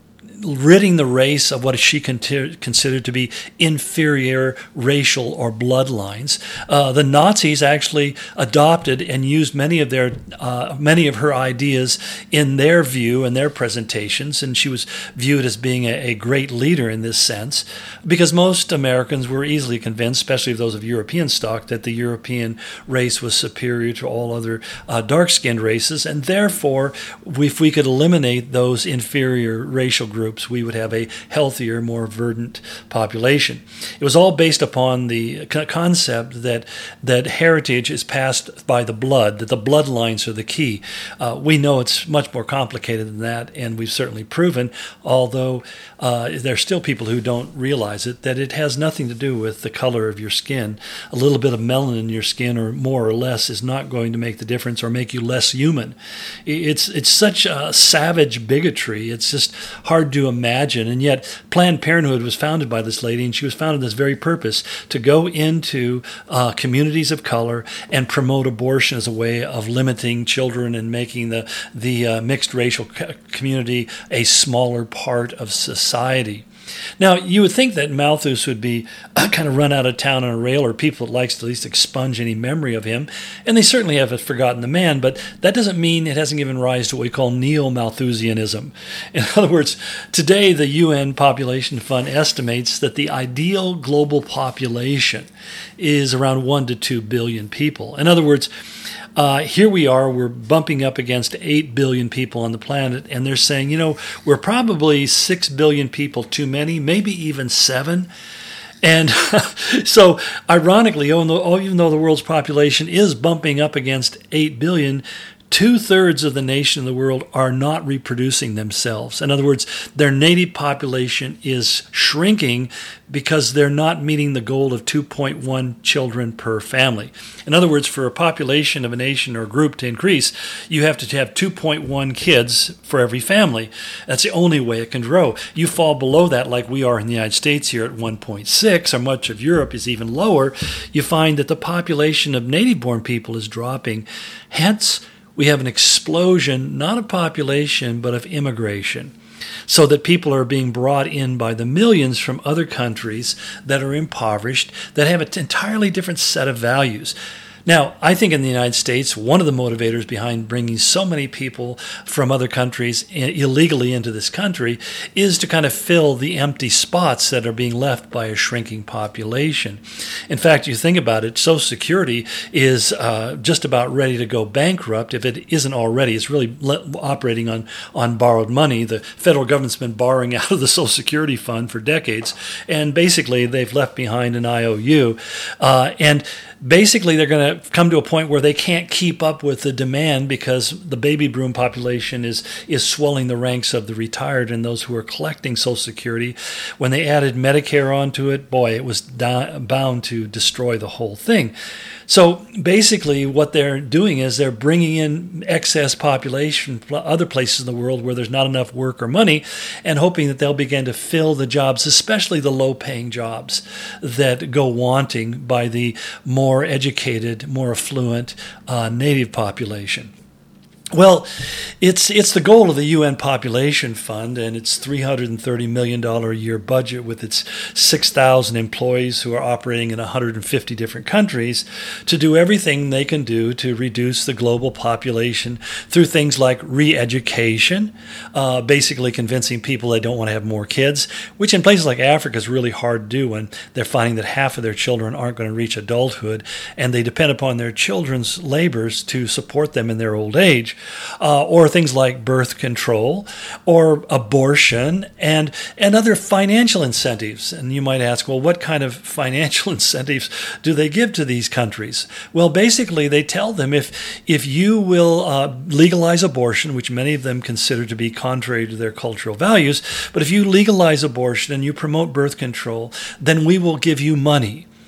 ridding the race of what she considered to be inferior racial or bloodlines. Uh, the Nazis actually adopted and used many of their uh, many of her ideas in their view and their presentations, and she was viewed as being a, a great leader in this sense, because most Americans were easily convinced, especially those of European stock, that the European race was superior to all other uh, dark-skinned races, and therefore, if we could eliminate those inferior racial groups, we would have a healthier, more verdant population. It was all based upon the concept that that heritage is passed by the blood, that the bloodlines are the key. Uh, we know it's much more complicated than that, and we've certainly proven, although uh, there are still people who don't realize it, that it has nothing to do with the color of your skin. A little bit of melanin in your skin, or more or less, is not going to make the difference or make you less human. It's, it's such a savage bigotry. It's just hard to imagine, and yet Planned Parenthood was founded by this lady, and she was founded with this very purpose, to go into uh, communities of color and promote abortion as a way of limiting children and making the, the uh, mixed racial community a smaller part of society. Now, you would think that Malthus would be kind of run out of town on a rail, or people that likes to at least expunge any memory of him, and they certainly haven't forgotten the man, but that doesn't mean it hasn't given rise to what we call neo-Malthusianism. In other words, today the U N Population Fund estimates that the ideal global population is around one to two billion people. In other words, Uh, here we are, we're bumping up against eight billion people on the planet, and they're saying, you know, we're probably six billion people too many, maybe even seven. And so, ironically, even though, even though the world's population is bumping up against eight billion, two-thirds of the nation of the world are not reproducing themselves. In other words, their native population is shrinking because they're not meeting the goal of two point one children per family. In other words, for a population of a nation or group to increase, you have to have two point one kids for every family. That's the only way it can grow. You fall below that, like we are in the United States here at one point six, or much of Europe is even lower, you find that the population of native-born people is dropping. Hence, we have an explosion, not of population, but of immigration, so that people are being brought in by the millions from other countries that are impoverished, that have an entirely different set of values. Now, I think in the United States, one of the motivators behind bringing so many people from other countries illegally into this country is to kind of fill the empty spots that are being left by a shrinking population. In fact, you think about it, Social Security is uh, just about ready to go bankrupt. If it isn't already, it's really operating on, on borrowed money. The federal government's been borrowing out of the Social Security fund for decades, and basically they've left behind an I O U. Uh, and Basically, they're going to come to a point where they can't keep up with the demand because the baby boom population is is swelling the ranks of the retired and those who are collecting Social Security. When they added Medicare onto it, boy, it was da- bound to destroy the whole thing. So basically what they're doing is they're bringing in excess population from other places in the world where there's not enough work or money, and hoping that they'll begin to fill the jobs, especially the low-paying jobs that go wanting by the more educated, more affluent uh, native population. Well, it's it's the goal of the U N Population Fund and its three hundred thirty million dollars a year budget with its six thousand employees who are operating in one hundred fifty different countries to do everything they can do to reduce the global population through things like re-education, uh, basically convincing people they don't want to have more kids, which in places like Africa is really hard to do when they're finding that half of their children aren't going to reach adulthood and they depend upon their children's labors to support them in their old age. Uh, or things like birth control or abortion and, and other financial incentives. And you might ask, well, what kind of financial incentives do they give to these countries? Well, basically, they tell them if, if you will uh, legalize abortion, which many of them consider to be contrary to their cultural values, but if you legalize abortion and you promote birth control, then we will give you money.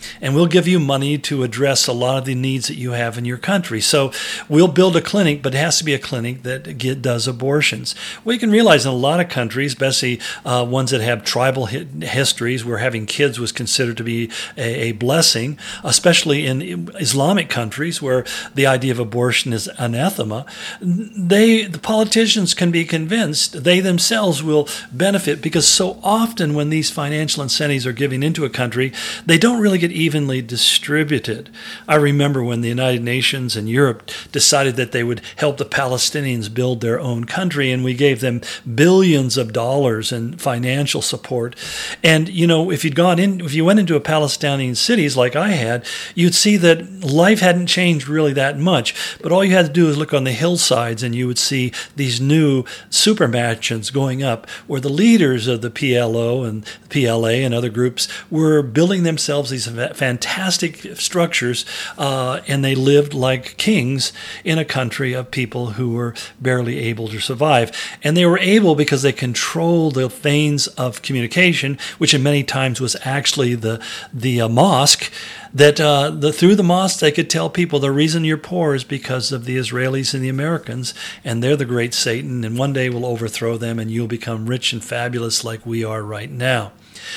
and we'll give you money to address a lot of the needs that you have in your country. So we'll build a clinic, but it has to be a clinic that get, does abortions. Well, you can realize in a lot of countries, especially uh, ones that have tribal hi- histories where having kids was considered to be a, a blessing, especially in Islamic countries where the idea of abortion is anathema, they, the politicians can be convinced they themselves will benefit, because so often when these financial incentives are given into a country, they don't really get evenly distributed. I remember when the United Nations and Europe decided that they would help the Palestinians build their own country, and we gave them billions of dollars in financial support. And, you know, if you'd gone in, if you went into a Palestinian cities like I had, you'd see that life hadn't changed really that much. But all you had to do is look on the hillsides and you would see these new super mansions going up where the leaders of the P L O and P L A and other groups were building themselves these fantastic structures, uh, and they lived like kings in a country of people who were barely able to survive. And they were able because they controlled the veins of communication, which in many times was actually the the uh, mosque, that uh, the, through the mosque they could tell people the reason you're poor is because of the Israelis and the Americans, and they're the great Satan, and one day we'll overthrow them and you'll become rich and fabulous like we are right now.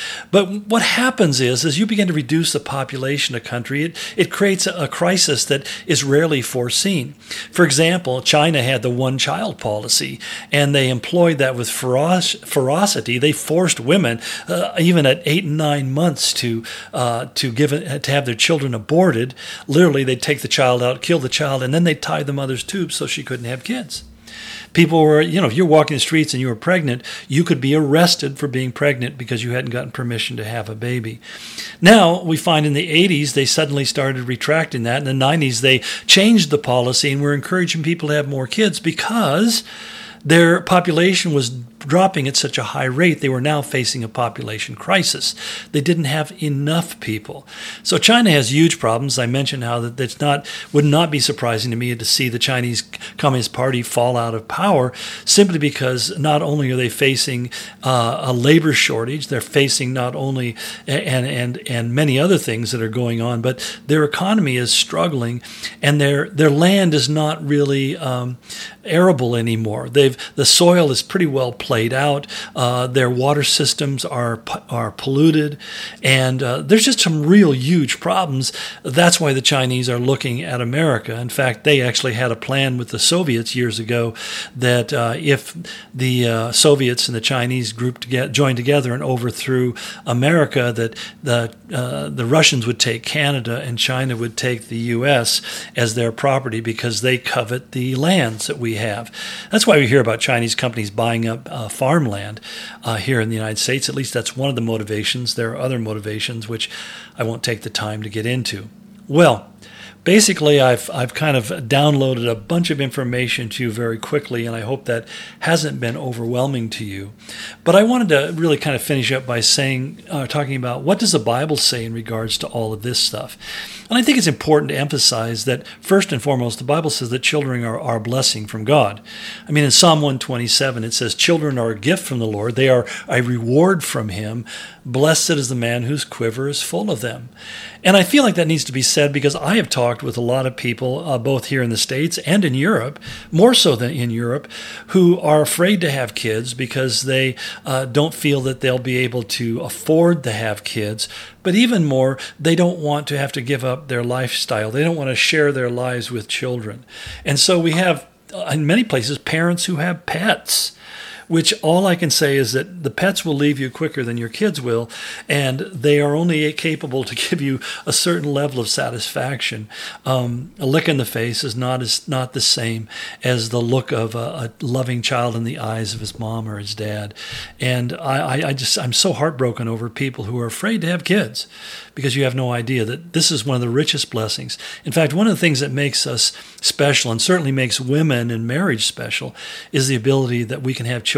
But what happens is, as you begin to reduce the population of a country, it, it creates a, a crisis that is rarely foreseen. For example, China had the one-child policy, and they employed that with feroc- ferocity. They forced women, uh, even at eight and nine months, to uh, to give it, to have their children aborted. Literally, they'd take the child out, kill the child, and then they'd tie the mother's tubes so she couldn't have kids. People were, you know, if you're walking the streets and you were pregnant, you could be arrested for being pregnant because you hadn't gotten permission to have a baby. Now, we find in the eighties, they suddenly started retracting that. In the nineties, they changed the policy and were encouraging people to have more kids because their population was dropping at such a high rate. They were now facing a population crisis. They didn't have enough people. So China has huge problems. I mentioned how that it's not would not be surprising to me to see the Chinese Communist Party fall out of power, simply because not only are they facing uh, a labor shortage, they're facing not only and and and many other things that are going on, but their economy is struggling, and their their land is not really um, arable anymore. They've the soil is pretty well played out. Uh, their water systems are are polluted, and uh, there's just some real huge problems. That's why the Chinese are looking at America. In fact, they actually had a plan with the Soviets years ago that uh, if the uh, Soviets and the Chinese group to get, joined together and overthrew America, that the uh, the Russians would take Canada and China would take the U S as their property because they covet the lands that we have. That's why we hear about Chinese companies buying up uh, farmland uh, here in the United States. At least that's one of the motivations. There are other motivations which I won't take the time to get into. Well, basically, I've I've kind of downloaded a bunch of information to you very quickly, and I hope that hasn't been overwhelming to you. But I wanted to really kind of finish up by saying, uh, talking about what does the Bible say in regards to all of this stuff. And I think it's important to emphasize that, first and foremost, the Bible says that children are, are a blessing from God. I mean, in Psalm one twenty-seven, it says, children are a gift from the Lord. They are a reward from him. Blessed is the man whose quiver is full of them. And I feel like that needs to be said because I have talked with a lot of people, uh, both here in the States and in Europe, more so than in Europe, who are afraid to have kids because they uh, don't feel that they'll be able to afford to have kids. But even more, they don't want to have to give up their lifestyle. They don't want to share their lives with children. And so we have, in many places, parents who have pets, which all I can say is that the pets will leave you quicker than your kids will, and they are only capable to give you a certain level of satisfaction. Um, a lick in the face is not as not the same as the look of a, a loving child in the eyes of his mom or his dad. And I, I just I'm so heartbroken over people who are afraid to have kids because you have no idea that this is one of the richest blessings. In fact, one of the things that makes us special and certainly makes women in marriage special is the ability that we can have children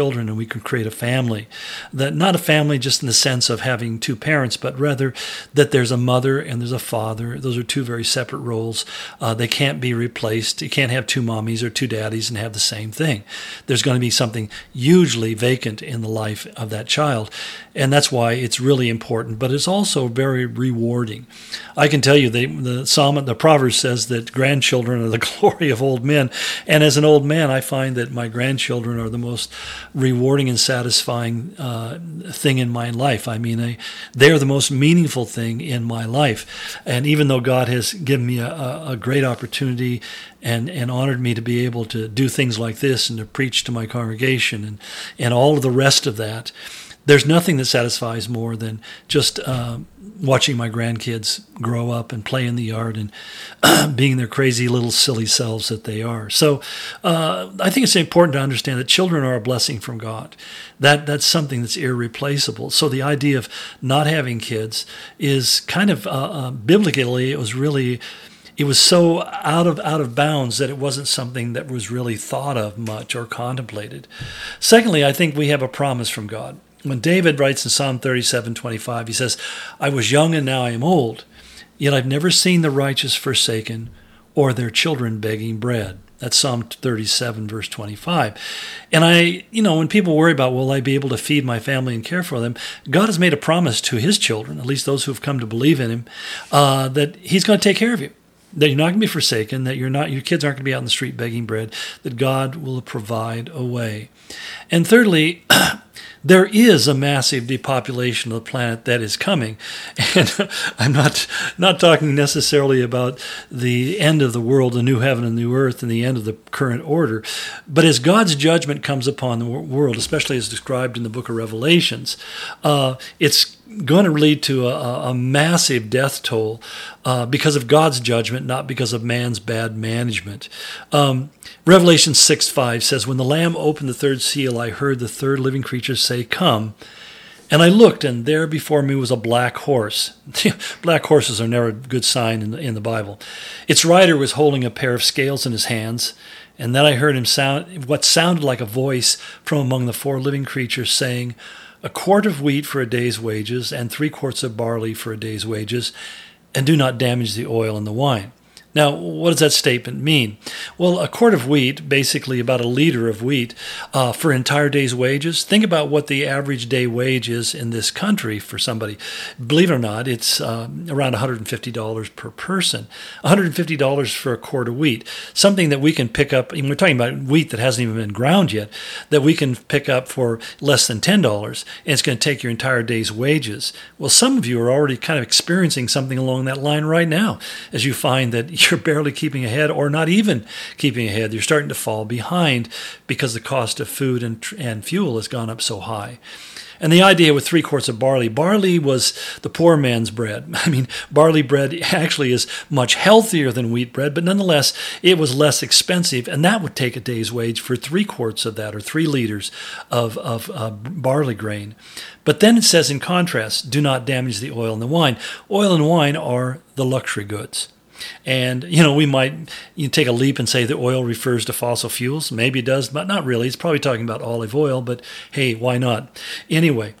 children and we can create a family. That not a family just in the sense of having two parents, but rather that there's a mother and there's a father. Those are two very separate roles. Uh, they can't be replaced. You can't have two mommies or two daddies and have the same thing. There's going to be something hugely vacant in the life of that child. And that's why it's really important, but it's also very rewarding. I can tell you, they, the Psalm, the Proverbs says that grandchildren are the glory of old men. And as an old man, I find that my grandchildren are the most rewarding and satisfying uh, thing in my life. I mean, I, they're the most meaningful thing in my life. And even though God has given me a, a great opportunity and, and honored me to be able to do things like this and to preach to my congregation and, and all of the rest of that, there's nothing that satisfies more than just uh, watching my grandkids grow up and play in the yard and being their crazy little silly selves that they are. So uh, I think it's important to understand that children are a blessing from God. That that's something that's irreplaceable. So the idea of not having kids is kind of uh, uh, biblically, it was really. It was so out of out of bounds that it wasn't something that was really thought of much or contemplated. Secondly, I think we have a promise from God. When David writes in Psalm thirty-seven twenty-five, he says, I was young and now I am old, yet I've never seen the righteous forsaken or their children begging bread. That's Psalm thirty-seven, verse twenty-five. And I, you know, when people worry about, will I be able to feed my family and care for them? God has made a promise to his children, at least those who have come to believe in him, uh, that he's going to take care of you. That you're not going to be forsaken, that you're not, your kids aren't going to be out in the street begging bread, that God will provide a way. And thirdly, there is a massive depopulation of the planet that is coming. And I'm not not talking necessarily about the end of the world, the new heaven and new earth, and the end of the current order. But as God's judgment comes upon the world, especially as described in the book of Revelations, uh, it's going to lead to a, a massive death toll uh, because of God's judgment, not because of man's bad management. Um, Revelation six five says, when the Lamb opened the third seal, I heard the third living creature say, come. And I looked, and there before me was a black horse. Black horses are never a good sign in the, in the Bible. Its rider was holding a pair of scales in his hands. And then I heard him sound what sounded like a voice from among the four living creatures saying, a quart of wheat for a day's wages, and three quarts of barley for a day's wages, and do not damage the oil and the wine. Now, what does that statement mean? Well, a quart of wheat, basically about a liter of wheat, uh, for an entire day's wages. Think about what the average day wage is in this country for somebody. Believe it or not, it's uh, around one hundred fifty dollars per person. one hundred fifty dollars for a quart of wheat, something that we can pick up, and we're talking about wheat that hasn't even been ground yet, that we can pick up for less than ten dollars, and it's going to take your entire day's wages. Well, some of you are already kind of experiencing something along that line right now, as you find that you're barely keeping ahead or not even keeping ahead. You're starting to fall behind because the cost of food and, and fuel has gone up so high. And the idea with three quarts of barley, barley was the poor man's bread. I mean, barley bread actually is much healthier than wheat bread, but nonetheless, it was less expensive, and that would take a day's wage for three quarts of that, or three liters of, of uh, barley grain. But then it says in contrast, do not damage the oil and the wine. Oil and wine are the luxury goods. And, you know, we might you take a leap and say that oil refers to fossil fuels. Maybe it does, but not really. It's probably talking about olive oil, but hey, why not? Anyway,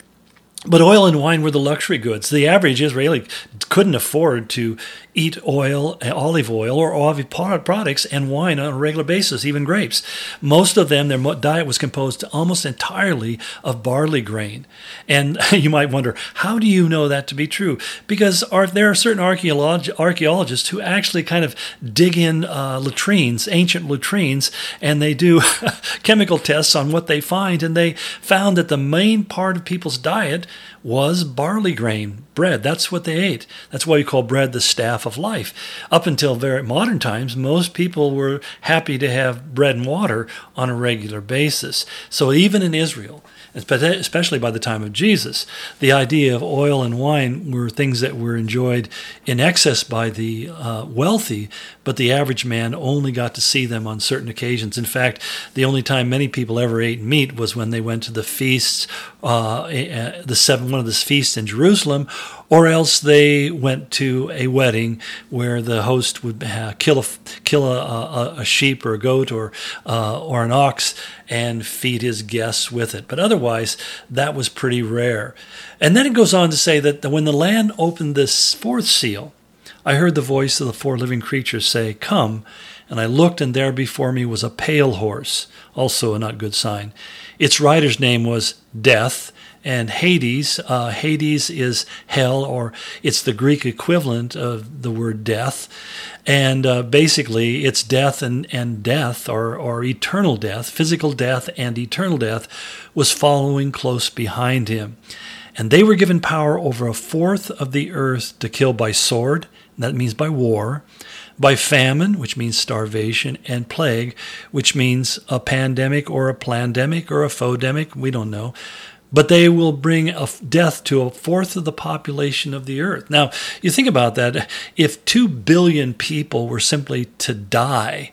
but oil and wine were the luxury goods. The average Israeli couldn't afford to eat oil, olive oil, or olive products and wine on a regular basis, even grapes. Most of them, their diet was composed almost entirely of barley grain. And you might wonder, how do you know that to be true? Because are, there are certain archaeolog- archaeologists who actually kind of dig in uh, latrines, ancient latrines, and they do chemical tests on what they find, and they found that the main part of people's diet was barley grain bread. That's what they ate. That's why we call bread the staff of life. Up until very modern times, most people were happy to have bread and water on a regular basis. So even in Israel, especially by the time of Jesus, the idea of oil and wine were things that were enjoyed in excess by the uh, wealthy, but the average man only got to see them on certain occasions. In fact, the only time many people ever ate meat was when they went to the feasts, uh, the seven, one of the feasts in Jerusalem, Or else they went to a wedding where the host would uh, kill a kill a, a, a sheep or a goat or uh, or an ox and feed his guests with it. But otherwise, that was pretty rare. And then it goes on to say that when the land opened this fourth seal, I heard the voice of the four living creatures say, "Come." And I looked, and there before me was a pale horse, also a not good sign. Its rider's name was Death, and Hades. Uh, Hades is hell, or it's the Greek equivalent of the word death. And uh, basically, it's death and, and death, or, or eternal death, physical death and eternal death, was following close behind him. And they were given power over a fourth of the earth to kill by sword, that means by war, by famine, which means starvation, and plague, which means a pandemic or a plandemic or a fodemic, we don't know. But they will bring a death to a fourth of the population of the earth. Now, you think about that. If two billion people were simply to die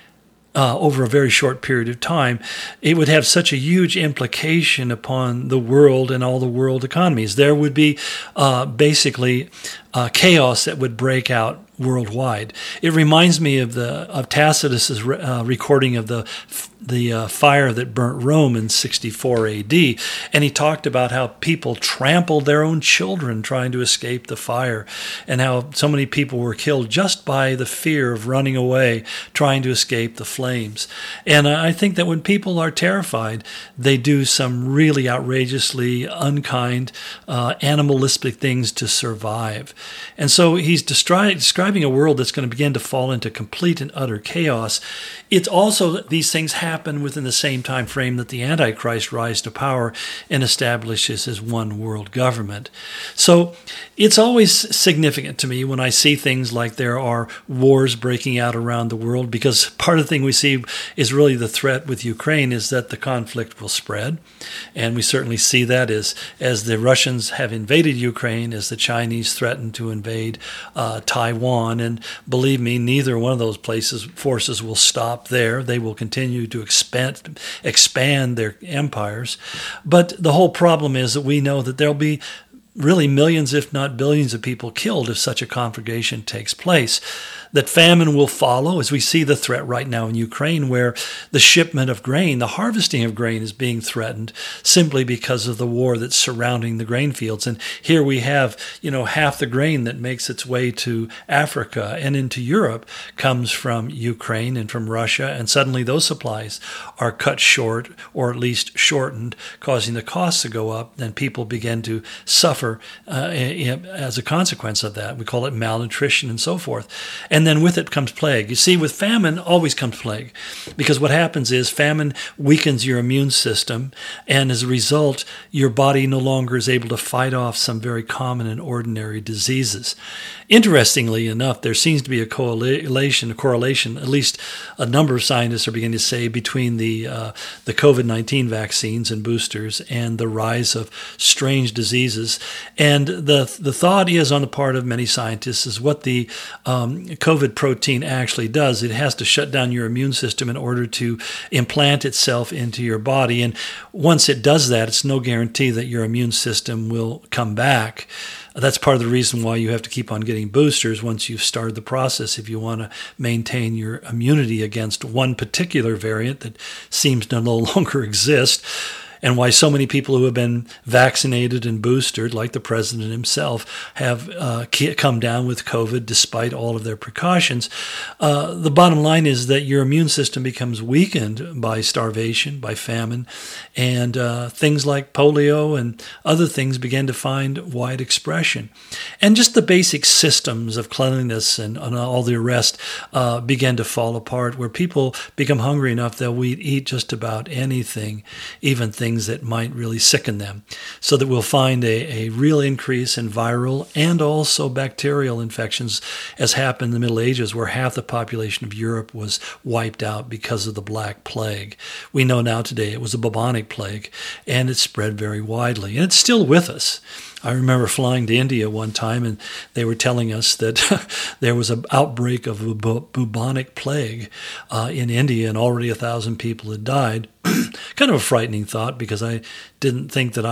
Uh, over a very short period of time, it would have such a huge implication upon the world and all the world economies. There would be uh, basically uh, chaos that would break out worldwide. It reminds me of the of Tacitus's uh, recording of the the uh, fire that burnt Rome in sixty-four A D, and he talked about how people trampled their own children trying to escape the fire, and how so many people were killed just by the fear of running away, trying to escape the flames. And I think that when people are terrified, they do some really outrageously unkind, uh, animalistic things to survive. And so he's destri- describing a world that's going to begin to fall into complete and utter chaos. It's also, these things happen within the same time frame that the Antichrist rises to power and establishes his one world government. So it's always significant to me when I see things like there are wars breaking out around the world, because part of the thing we see is really the threat with Ukraine is that the conflict will spread. And we certainly see that as, as the Russians have invaded Ukraine, as the Chinese threaten to invade uh, Taiwan. And believe me, neither one of those places forces will stop there. They will continue to expand, expand their empires. But the whole problem is that we know that there'll be really millions, if not billions, of people killed if such a conflagration takes place. That famine will follow, as we see the threat right now in Ukraine, where the shipment of grain, the harvesting of grain is being threatened simply because of the war that's surrounding the grain fields. And here we have, you know, half the grain that makes its way to Africa and into Europe comes from Ukraine and from Russia, and suddenly those supplies are cut short, or at least shortened, causing the costs to go up, and people begin to suffer uh, as a consequence of that. We call it malnutrition and so forth. And And then with it comes plague. You see, with famine always comes plague, because what happens is famine weakens your immune system, and as a result, your body no longer is able to fight off some very common and ordinary diseases. Interestingly enough, there seems to be a correlation, a correlation, at least a number of scientists are beginning to say, between the uh, the covid nineteen vaccines and boosters and the rise of strange diseases. And the the thought is, on the part of many scientists, is what the um, COVID protein actually does. It has to shut down your immune system in order to implant itself into your body. And once it does that, it's no guarantee that your immune system will come back. That's part of the reason why you have to keep on getting boosters once you've started the process, if you want to maintain your immunity against one particular variant that seems to no longer exist. And why so many people who have been vaccinated and boosted, like the president himself, have uh, come down with COVID despite all of their precautions. Uh, the bottom line is that your immune system becomes weakened by starvation, by famine, and uh, things like polio and other things begin to find wide expression. And just the basic systems of cleanliness and, and all the rest uh, begin to fall apart, where people become hungry enough that we eat just about anything, even things that might really sicken them, so that we'll find a, a real increase in viral and also bacterial infections, as happened in the Middle Ages, where half the population of Europe was wiped out because of the Black Plague. We know now today it was a bubonic plague, and it spread very widely, and it's still with us. I remember flying to India one time, and they were telling us that there was an outbreak of a bu- bubonic plague uh, in India, and already a thousand people had died. Kind of a frightening thought, because I didn't think that I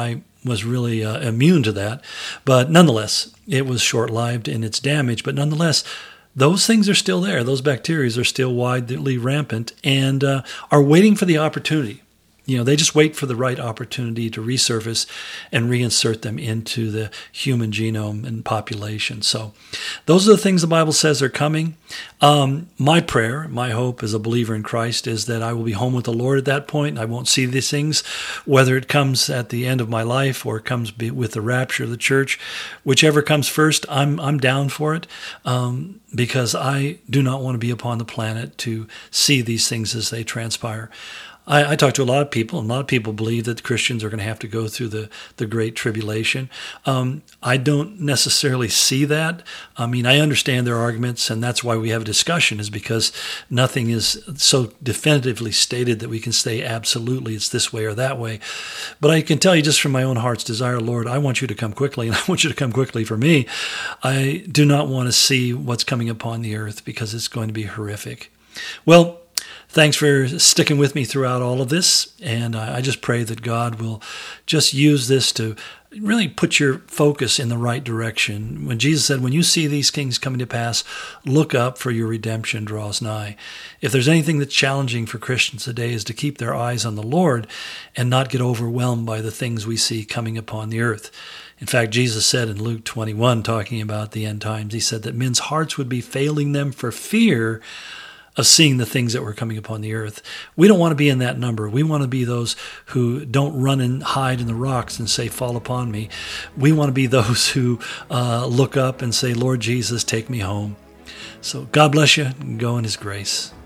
was really uh, immune to that. But nonetheless, it was short-lived in its damage. But nonetheless, those things are still there. Those bacteria are still widely rampant and uh, are waiting for the opportunity. You know, they just wait for the right opportunity to resurface and reinsert them into the human genome and population. So those are the things the Bible says are coming. Um, my prayer, my hope as a believer in Christ is that I will be home with the Lord at that point. I won't see these things, whether it comes at the end of my life or it comes with the rapture of the church. Whichever comes first, I'm I'm down for it um, because I do not want to be upon the planet to see these things as they transpire. I, I talk to a lot of people, and a lot of people believe that Christians are going to have to go through the, the Great Tribulation. Um, I don't necessarily see that. I mean, I understand their arguments, and that's why we have a discussion, is because nothing is so definitively stated that we can say absolutely it's this way or that way. But I can tell you just from my own heart's desire, Lord, I want you to come quickly, and I want you to come quickly for me. I do not want to see what's coming upon the earth because it's going to be horrific. Well, thanks for sticking with me throughout all of this, and I just pray that God will just use this to really put your focus in the right direction. When Jesus said, when you see these things coming to pass, look up, for your redemption draws nigh. If there's anything that's challenging for Christians today is to keep their eyes on the Lord and not get overwhelmed by the things we see coming upon the earth. In fact, Jesus said in Luke twenty-one, talking about the end times, he said that men's hearts would be failing them for fear of seeing the things that were coming upon the earth. We don't want to be in that number. We want to be those who don't run and hide in the rocks and say, fall upon me. We want to be those who uh, look up and say, Lord Jesus, take me home. So God bless you, and go in his grace.